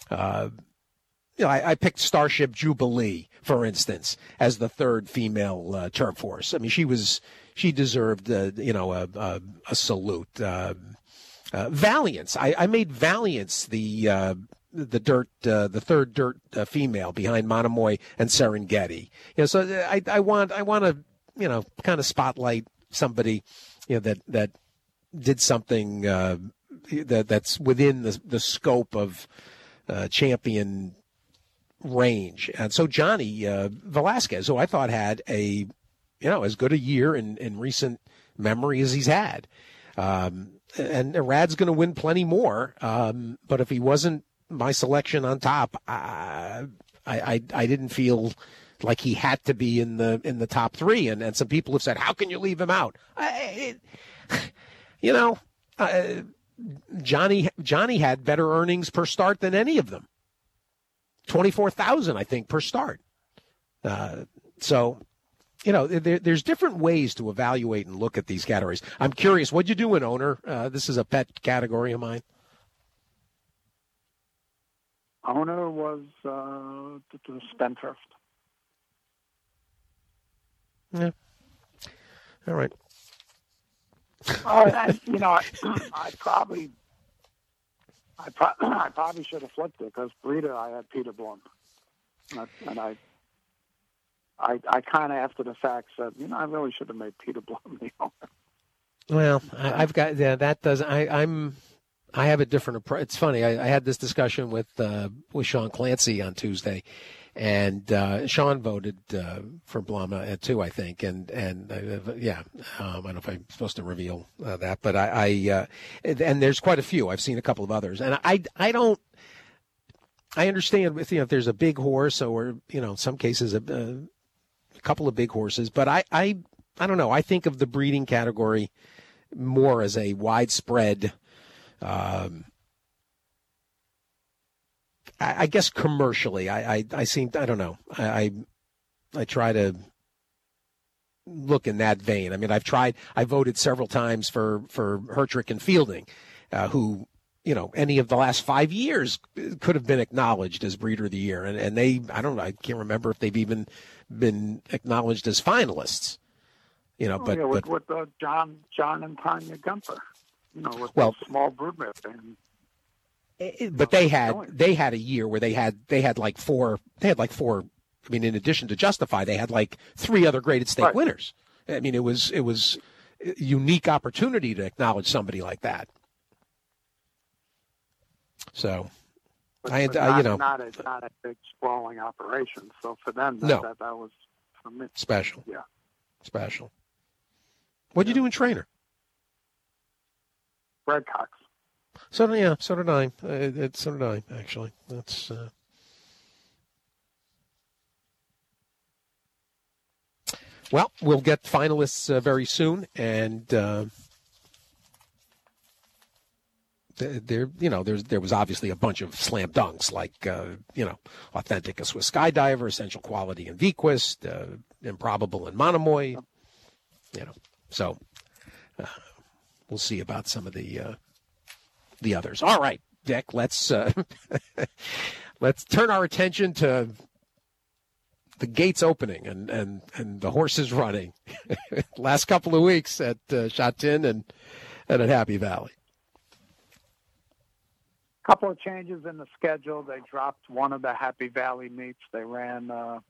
I picked Starship Jubilee, for instance, as the third female turf horse. I mean, she deserved a salute. Valiance. I made Valiance the third dirt female behind Monomoy and Serengeti. So I want to kind of spotlight somebody that did something that's within the scope of champion range. And so Johnny Velasquez, who I thought had as good a year in recent memory as he's had. And Rad's going to win plenty more. But if he wasn't my selection on top, I didn't feel like he had to be in the top three. And some people have said, how can you leave him out? Johnny had better earnings per start than any of them. 24,000, I think, per start. So, there's different ways to evaluate and look at these categories. I'm curious, what'd you do in owner? This is a pet category of mine. Owner was the Spendthrift. Yeah. All right. I probably should have flipped it because breeder I had Peter Blum, and I kind of after the fact said, I really should have made Peter Blum the owner. Well, I've got that does I have a different approach. It's funny. I had this discussion with Sean Clancy on Tuesday, and Sean voted for Blum too, I think. And I don't know if I'm supposed to reveal that, but and there's quite a few. I've seen a couple of others, and I don't. I understand if there's a big horse or in some cases a couple of big horses, but I don't know. I think of the breeding category more as a widespread. I guess commercially, I don't know. I try to look in that vein. I mean, I voted several times for Hertrick and Fielding, who, any of the last 5 years could have been acknowledged as Breeder of the Year. And they, I can't remember if they've even been acknowledged as finalists, with John and Tanya Gumper, with the small broodmare thing. But they had a year where they had like four. I mean, in addition to Justify, they had like 3 other graded stake winners. I mean, it was a unique opportunity to acknowledge somebody like that. So, not a big sprawling operation. So for them, that was for me. Special. Yeah. Special. What'd you do in trainer? Redcocks. So did I. So did I, actually. That's. Well, we'll get finalists very soon, and there was obviously a bunch of slam dunks like Authentic, a Swiss Skydiver, Essential Quality in Vequist, Improbable in Monomoy. So we'll see about some of the others. All right, Dick, let's turn our attention to the gates opening and the horses running. Last couple of weeks at Shatin and at Happy Valley. Couple of changes in the schedule. They dropped one of the Happy Valley meets. They ran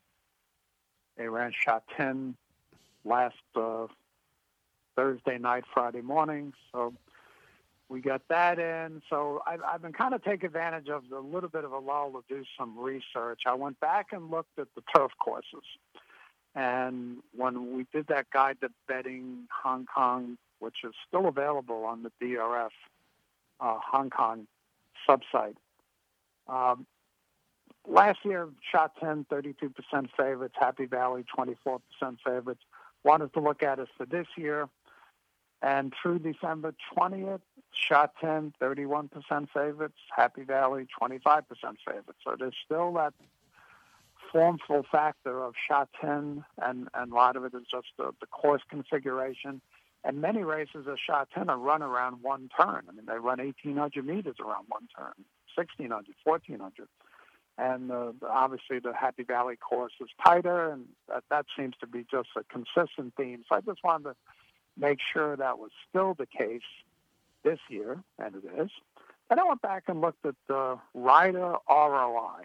Shatin last Thursday night, Friday morning. So we got that in. So I've been kind of taking advantage of a little bit of a lull to do some research. I went back and looked at the turf courses. And when we did that guide to betting Hong Kong, which is still available on the DRF Hong Kong subsite, last year, Shatin, 32% favorites, Happy Valley, 24% favorites. Wanted to look at it for this year. And through December 20th, Shatin, 31% favorites, Happy Valley, 25% favorites. So there's still that formful factor of Shatin, and a lot of it is just the course configuration. And many races of Shatin are run around one turn. I mean, they run 1,800 meters around one turn, 1,600, 1,400. And obviously the Happy Valley course is tighter, and that seems to be just a consistent theme. So I just wanted to make sure that was still the case this year, and it is. And I went back and looked at the rider ROI.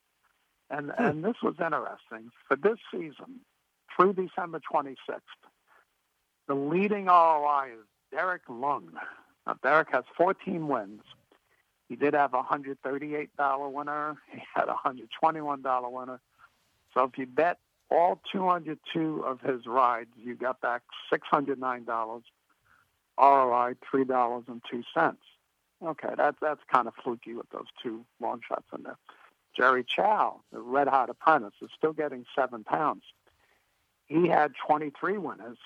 And this was interesting. For this season, through December 26th, the leading ROI is Derek Lung. Now, Derek has 14 wins. He did have a $138 winner. He had a $121 winner. So if you bet all 202 of his rides, you got back $609. ROI, $3.02. Okay, that's kind of fluky with those two long shots in there. Jerry Chow, the Red Hot Apprentice, is still getting £7. He had 23 winners,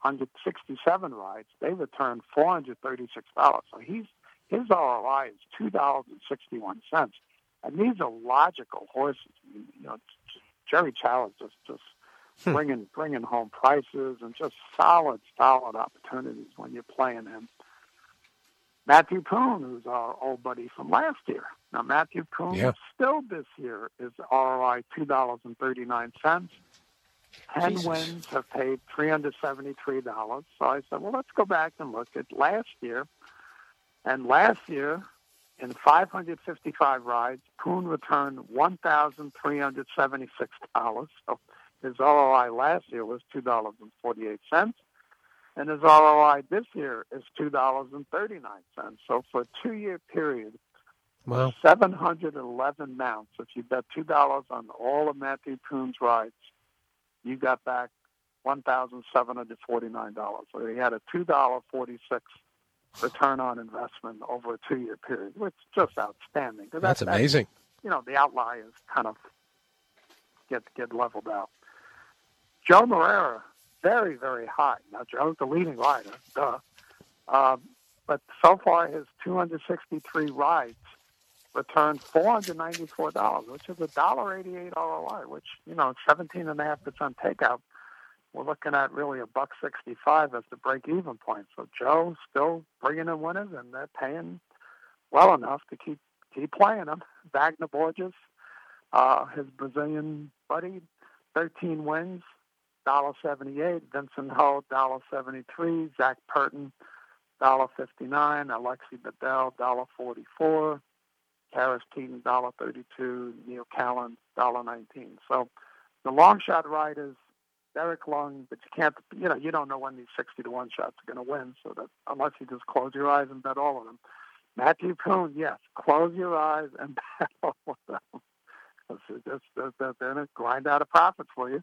167 rides. They returned $436. So his ROI is $2.61. And these are logical horses. Jerry Chow is just bringing home prices and just solid opportunities when you're playing him. Matthew Poon, who's our old buddy from last year. Now, Matthew Poon still this year is ROI $2.39. 10 wins have paid $373. So I said, well, let's go back and look at last year. And last year, in 555 rides, Poon returned $1,376. So his ROI last year was $2.48. And his ROI this year is $2.39. So for a 2-year period, 711 mounts. If you bet $2 on all of Matthew Poon's rides, you got back $1,749. So he had a $2.46 return on investment over a 2-year period, which is just outstanding. That's amazing. The outliers kind of get leveled out. Joe Moreira, very, very high. Now, Joe's the leading rider, but so far his 263 rides returned $494, which is a $1.88 ROI, which, 17.5% takeout. We're looking at really $1.65 as the break-even point. So Joe's still bringing in winners, and they're paying well enough to keep playing them. Wagner Borges, his Brazilian buddy, 13 wins, $1.78. Vincent Ho, $1.73. Zach Purton, $1.59. Alexi Bedell, $1.44. Harris Teeton, $1.32. Neil Callan, $1.19. So the long shot riders, Derek Lung, but you can't, you don't know when these 60-1 shots are going to win, so that unless you just close your eyes and bet all of them. Matthew Poon, yes, close your eyes and bet all of them. They're going to grind out a profit for you.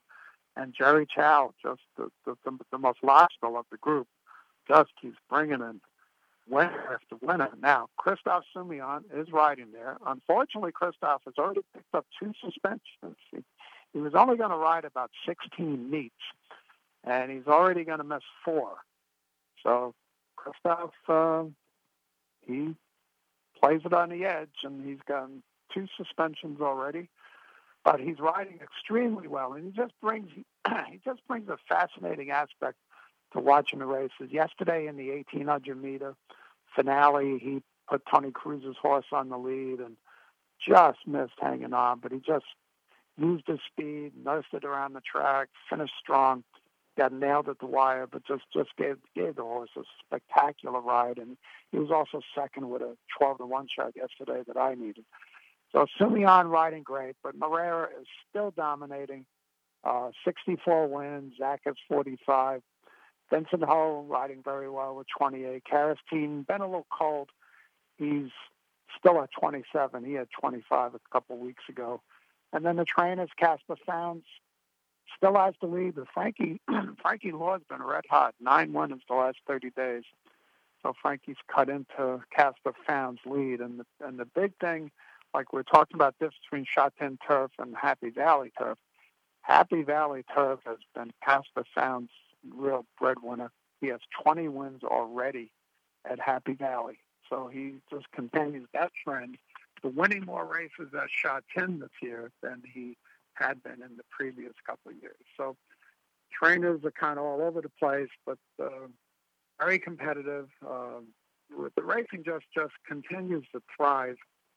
And Jerry Chow, just the most logical of the group, just keeps bringing in winner after winner. Now, Christophe Soumillon is riding there. Unfortunately, Christophe has already picked up 2 suspensions. He was only going to ride about 16 meets, and he's already going to miss 4. So Christophe, he plays it on the edge, and he's gotten 2 suspensions already. But he's riding extremely well, and he just brings a fascinating aspect to watching the races. Yesterday in the 1,800-meter finale, he put Tony Cruz's horse on the lead and just missed hanging on, but he just used his speed, nursed it around the track, finished strong, got nailed at the wire, but just gave the horse a spectacular ride, and he was also second with a 12-1 shot yesterday that I needed. So Soumillon riding great, but Moreira is still dominating. 64 wins, Zach has 45. Vincent Ho riding very well with 28. Karastine been a little cold. He's still at 27. He had 25 a couple weeks ago. And then the trainers, Casper Founds, still has the lead. But Frankie Lord's been red hot. 9 wins the last 30 days. So Frankie's cut into Casper Founds' lead. And the big thing, like we're talking about this between Chatin Turf and Happy Valley Turf. Happy Valley Turf has been Casper Founds' real breadwinner. He has 20 wins already at Happy Valley. So he just continues that trend. The winning more races at Chatin this year than he had been in the previous couple of years. So trainers are kind of all over the place, but very competitive. The racing just continues to thrive.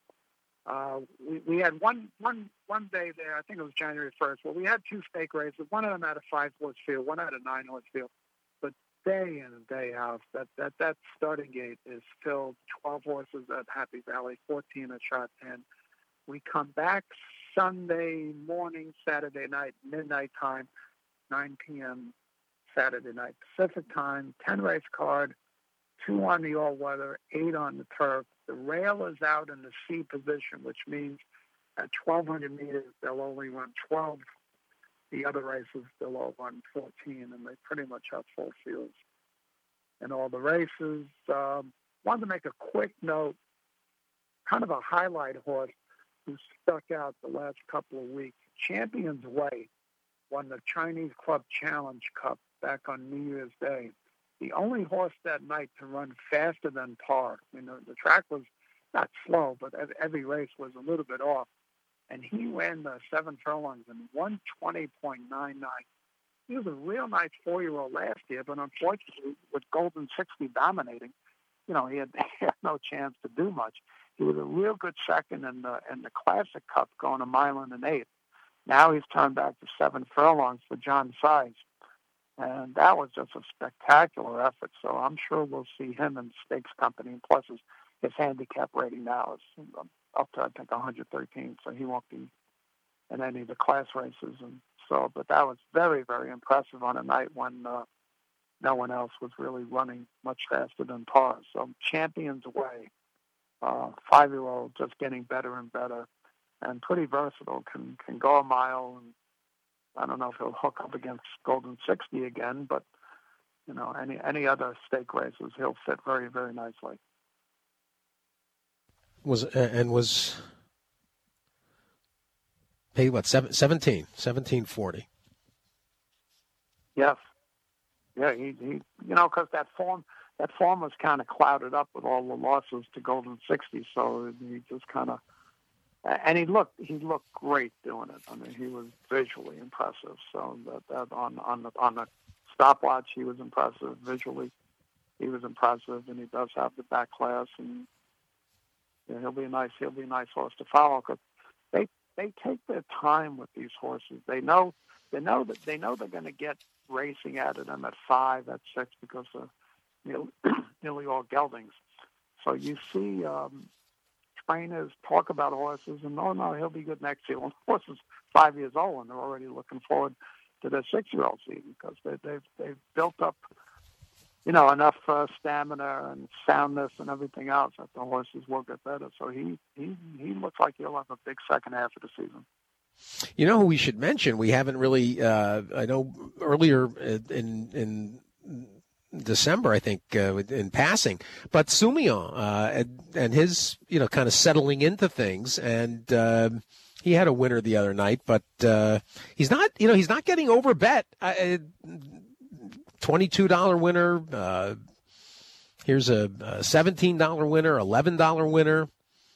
We had one day there, I think it was January 1st, where we had 2 stake races. One of them had a 5-horse field, one had a 9-horse field. But day in and day out, that starting gate is filled. 12 horses at Happy Valley, 14 at Chatin. We come back Sunday morning, Saturday night, midnight time, 9 p.m. Saturday night Pacific time, 10 race card, 2 on the all-weather, 8 on the turf. The rail is out in the C position, which means at 1,200 meters, they'll only run 12. The other races, they'll all run 14, and they pretty much have full fields in all the races. Wanted to make a quick note, kind of a highlight horse who stuck out the last couple of weeks. Champions Way won the Chinese Club Challenge Cup back on New Year's Day. The only horse that night to run faster than par. The track was not slow, but every race was a little bit off. And he ran the 7 furlongs in 120.99. He was a real nice 4-year-old last year, but unfortunately, with Golden 60 dominating, he had no chance to do much. He was a real good second in the Classic Cup, going a mile and an 1/8. Now he's turned back to 7 furlongs for John Size. And that was just a spectacular effort. So I'm sure we'll see him in Stakes Company. And plus, his handicap rating now is up to, I think, 113. So he won't be in any of the class races. And so, but that was very, very impressive on a night when no one else was really running much faster than par. So Champions Way, 5-year-old, just getting better and better, and pretty versatile. Can go a mile, and I don't know if he'll hook up against Golden 60 again, but any other stake races, he'll fit very, very nicely. Was paid what, 1740? Yes. Yeah, he because that form was kind of clouded up with all the losses to Golden 60, so he just kind of. And he looked great doing it. I mean, he was visually impressive. So that on the stopwatch, he was impressive. Visually, he was impressive, and he does have the back class, and he'll be a nice horse to follow. Because they take their time with these horses. They know they're going to get racing out of them at 5, at 6 because of nearly all geldings. So you see. Trainers talk about horses, and no, he'll be good next year. Well, the horse is 5 years old, and they're already looking forward to their 6-year-old season because they've built up, enough stamina and soundness and everything else that the horses will get better. So he looks like he'll have a big second half of the season. You know who we should mention? We haven't really. I know earlier in December, I think, in passing, but Soumillon and his, kind of settling into things, and he had a winner the other night, but he's not getting over bet. $22 winner. Here's a $17 winner, $11 winner.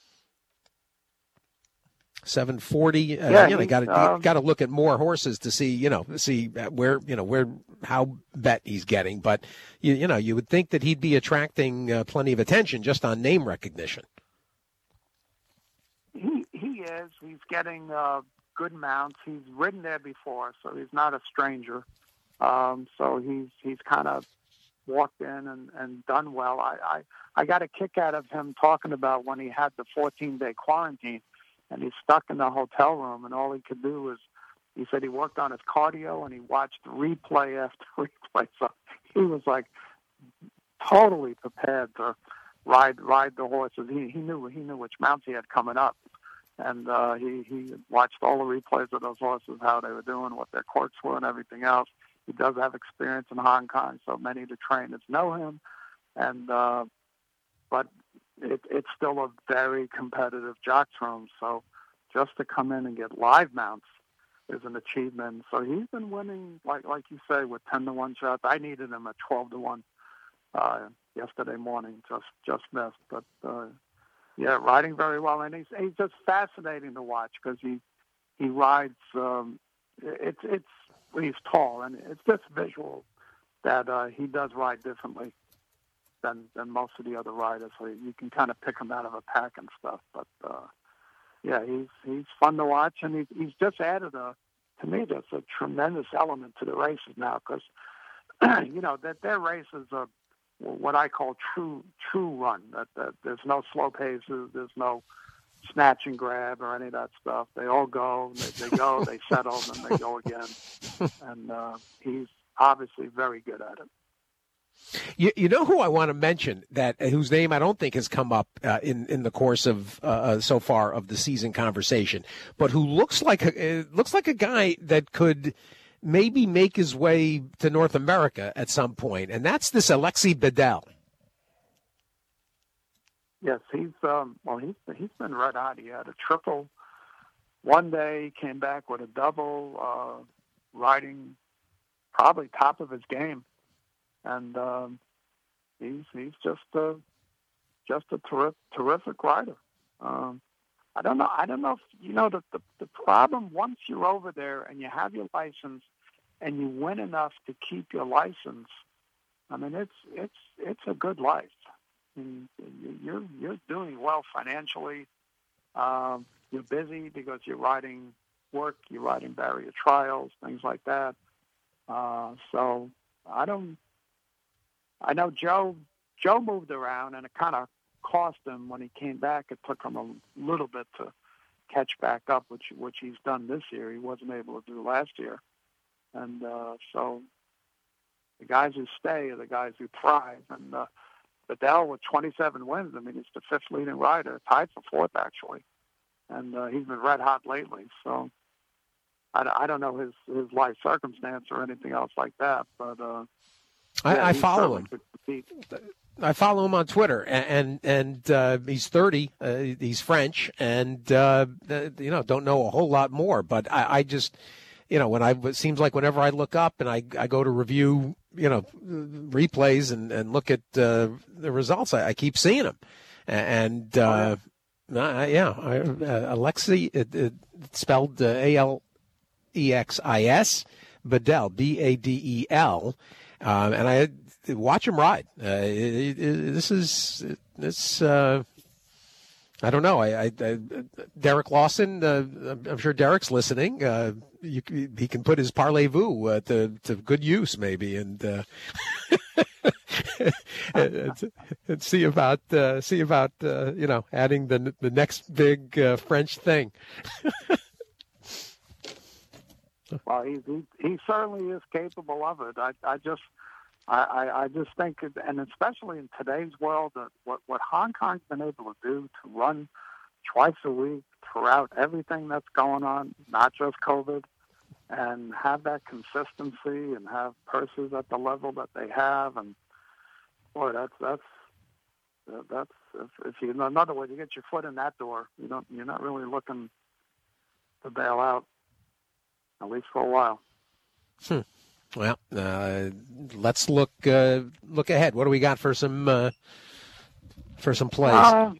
740. You got to look at more horses to see where how bet he's getting. But you would think that he'd be attracting plenty of attention just on name recognition. He is. He's getting good mounts. He's ridden there before, so he's not a stranger. So he's kind of walked in and done well. I got a kick out of him talking about when he had the 14-day quarantine. And he's stuck in the hotel room, and all he could do was, he said he worked on his cardio, and he watched replay after replay. So he was like totally prepared to ride the horses. He knew which mounts he had coming up, and he watched all the replays of those horses, how they were doing, what their quirks were, and everything else. He does have experience in Hong Kong, so many of the trainers know him, and but. It's still a very competitive jocks room, so just to come in and get live mounts is an achievement. So he's been winning, like you say, with 10-1 shots. I needed him at 12-1 yesterday morning, just missed. But riding very well, and he's just fascinating to watch because he rides. He's tall, and it's just visual that he does ride differently than most of the other riders. So you can kind of pick him out of a pack and stuff. But he's fun to watch, and he's just added to me, that's a tremendous element to the races now, because that their races are what I call true run. That there's no slow paces, there's no snatch and grab or any of that stuff. They all go, they go, they settle, then they go again. And he's obviously very good at it. You know who I want to mention whose name I don't think has come up in the course of so far of the season conversation, but who looks like a guy that could maybe make his way to North America at some point, and that's this Alexis Bedell. Yes, he's been red hot. He had a triple one day, came back with a double, riding probably top of his game. And he's just a terrific rider. I don't know if the problem, once you're over there and you have your license and you win enough to keep your license. I mean, it's a good life. I mean, you're doing well financially. You're busy because you're riding work, you're riding barrier trials, things like that. So I know Joe moved around, and it kind of cost him when he came back. It took him a little bit to catch back up, which he's done this year. He wasn't able to do last year. And so the guys who stay are the guys who thrive. And Bedell with 27 wins, I mean, he's the fifth leading rider, tied for fourth, actually. And he's been red hot lately. So I don't know his life circumstance or anything else like that, but I follow him. I follow him on Twitter, and he's 30. He's French, and don't know a whole lot more. But I just, it seems like whenever I look up and I go to review, replays and look at the results, I keep seeing him. And Alexis, spelled Alexis, Bedell, Badel. And I watch him ride. I don't know. Derek Lawson, I'm sure Derek's listening. He can put his parlez-vous to good use, maybe, and see about adding the next big French thing. Well, he certainly is capable of it. I just think, and especially in today's world, that what Hong Kong's been able to do to run twice a week throughout everything that's going on, not just COVID, and have that consistency and have purses at the level that they have. And boy, that's if you, in other words, you get your foot in that door, you're not really looking to bail out, at least for a while. Well, let's look ahead. What do we got for some plays?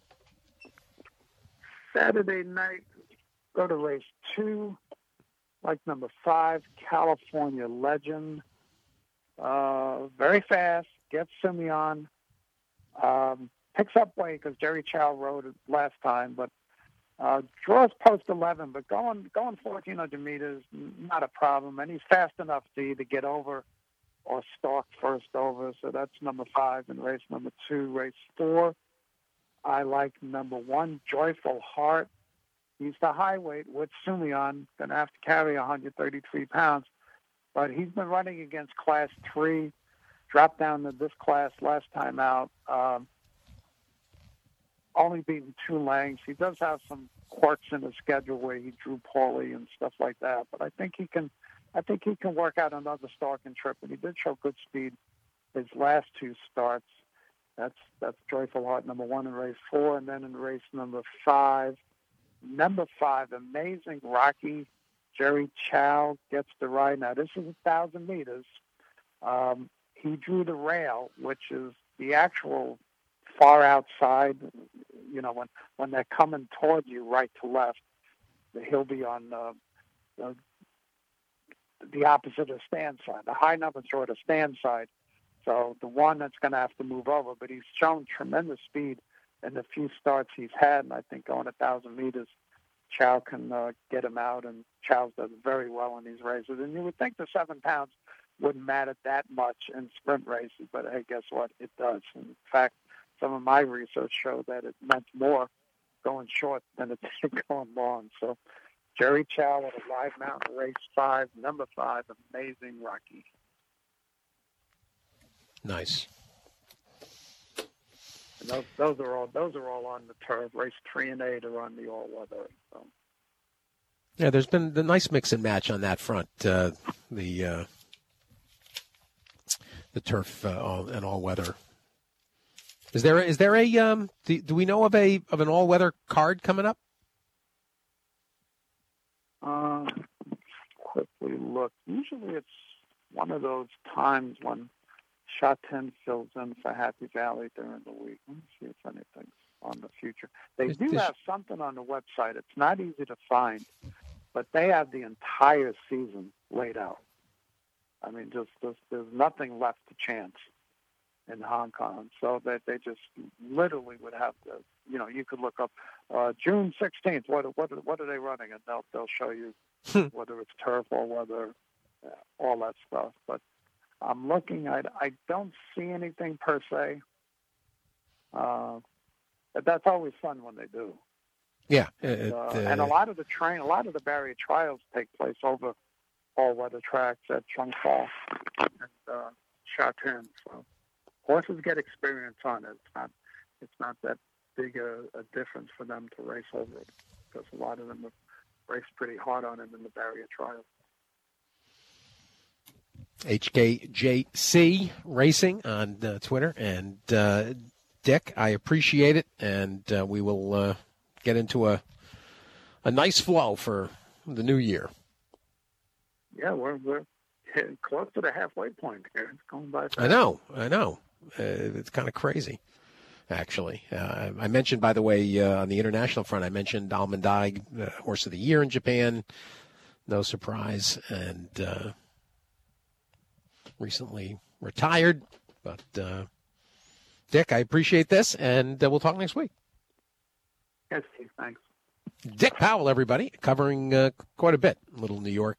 Saturday night, go to race 2, like number 5, California Legend. Very fast, gets Simeon. Picks up weight because Jerry Chow rode it last time, but draws post 11, but going 1,400 meters, not a problem. And he's fast enough to either get over or stalk first over. So that's number 5 in race number 2. Race 4, I like number 1, Joyful Heart. He's the high weight with Simeon, going to have to carry 133 pounds. But he's been running against Class 3, dropped down to this class last time out. Only beaten 2 lengths. He does have some quirks in his schedule where he drew poorly and stuff like that. But I think he can work out another stalking trip. And he did show good speed his last 2 starts. That's Joyful Heart, number 1 in race 4, and then in race number 5. Number 5, Amazing Rocky. Jerry Chow gets the ride. Now this is 1,000 meters. He drew the rail, which is the actual far outside, when they're coming toward you right to left, he'll be on the opposite of the stand side. The high number sort of stand side. So the one that's going to have to move over, but he's shown tremendous speed in the few starts he's had, and I think going 1,000 meters, Chow can get him out, and Chow does very well in these races. And you would think the 7 pounds wouldn't matter that much in sprint races, but hey, guess what? It does. In fact, some of my research showed that it meant more going short than it did going long. So Jerry Chow at a live mountain race 5, number 5, Amazing Rocky. Nice. And those are all on the turf. Race 3 and 8 are on the all weather. So. Yeah, there's been the nice mix and match on that front. The turf and all weather. Is there a do we know of an all weather card coming up? Quickly look. Usually it's one of those times when Shot 10 fills in for Happy Valley during the week. Let me see if anything's on the future. They do have something on the website. It's not easy to find, but they have the entire season laid out. I mean, just there's nothing left to chance in Hong Kong, so that they just literally would have to. You could look up June 16th. What are they running, and they'll show you whether it's turf or whether all that stuff. But I'm looking. I don't see anything per se. But that's always fun when they do. Yeah, and a lot of the barrier trials take place over all-weather tracks at Chung Fa and Sha Tin. So horses get experience on it. It's not that big a difference for them to race over it, because a lot of them have raced pretty hard on it in the barrier trials. HKJC Racing on Twitter. And Dick, I appreciate it, and we will get into a nice flow for the new year. Yeah, we're close to the halfway point here. It's going by fast. I know. It's kind of crazy, actually. I mentioned, by the way, on the international front, I mentioned Almondai, Horse of the Year in Japan. No surprise. And recently retired. But, Dick, I appreciate this, and we'll talk next week. Yes, Steve, thanks. Dick Powell, everybody, covering quite a bit. A little New York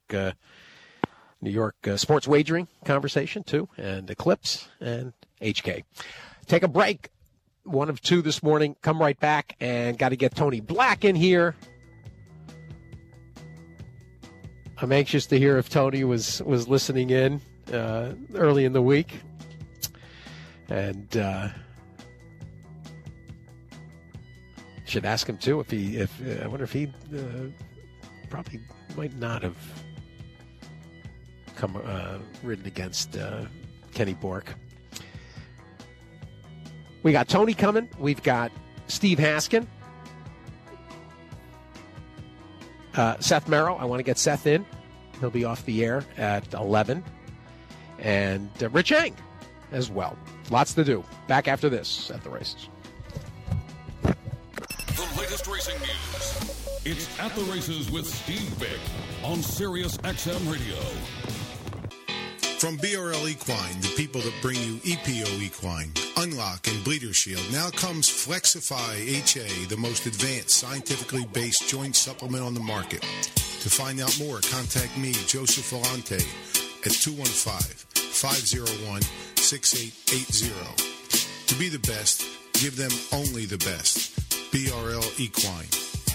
sports wagering conversation, too, and Eclipse and HK. Take a break. 1 of 2 this morning. Come right back, and got to get Tony Black in here. I'm anxious to hear if Tony was listening in early in the week. And Should ask him too if I wonder if he probably might not have ridden against Kenny Bork. We got Tony coming. We've got Steve Haskin. Seth Merrill. I want to get Seth in. He'll be off the air at 11. And Rich Eng as well. Lots to do. Back after this at the races. The latest racing news. It's At the Races with Steve Bick on Sirius XM Radio. From BRL Equine, the people that bring you EPO Equine, Unlock, and Bleeder Shield, now comes Flexify HA, the most advanced, scientifically based joint supplement on the market. To find out more, contact me, Joseph Volante, at 215-501-6880. To be the best, give them only the best. BRL Equine.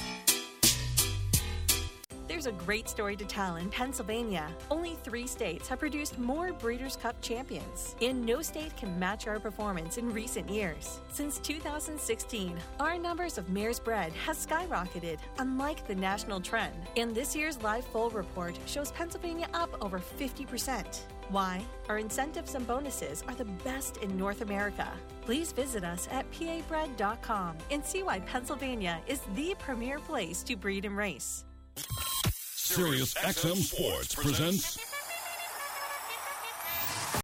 There's a great story to tell in Pennsylvania. Only 3 states have produced more Breeders' Cup champions, and no state can match our performance in recent years. Since 2016, our numbers of mares bred has skyrocketed, unlike the national trend. And this year's Live Foal report shows Pennsylvania up over 50%. Why? Our incentives and bonuses are the best in North America. Please visit us at pabred.com and see why Pennsylvania is the premier place to breed and race. Sirius XM Sports presents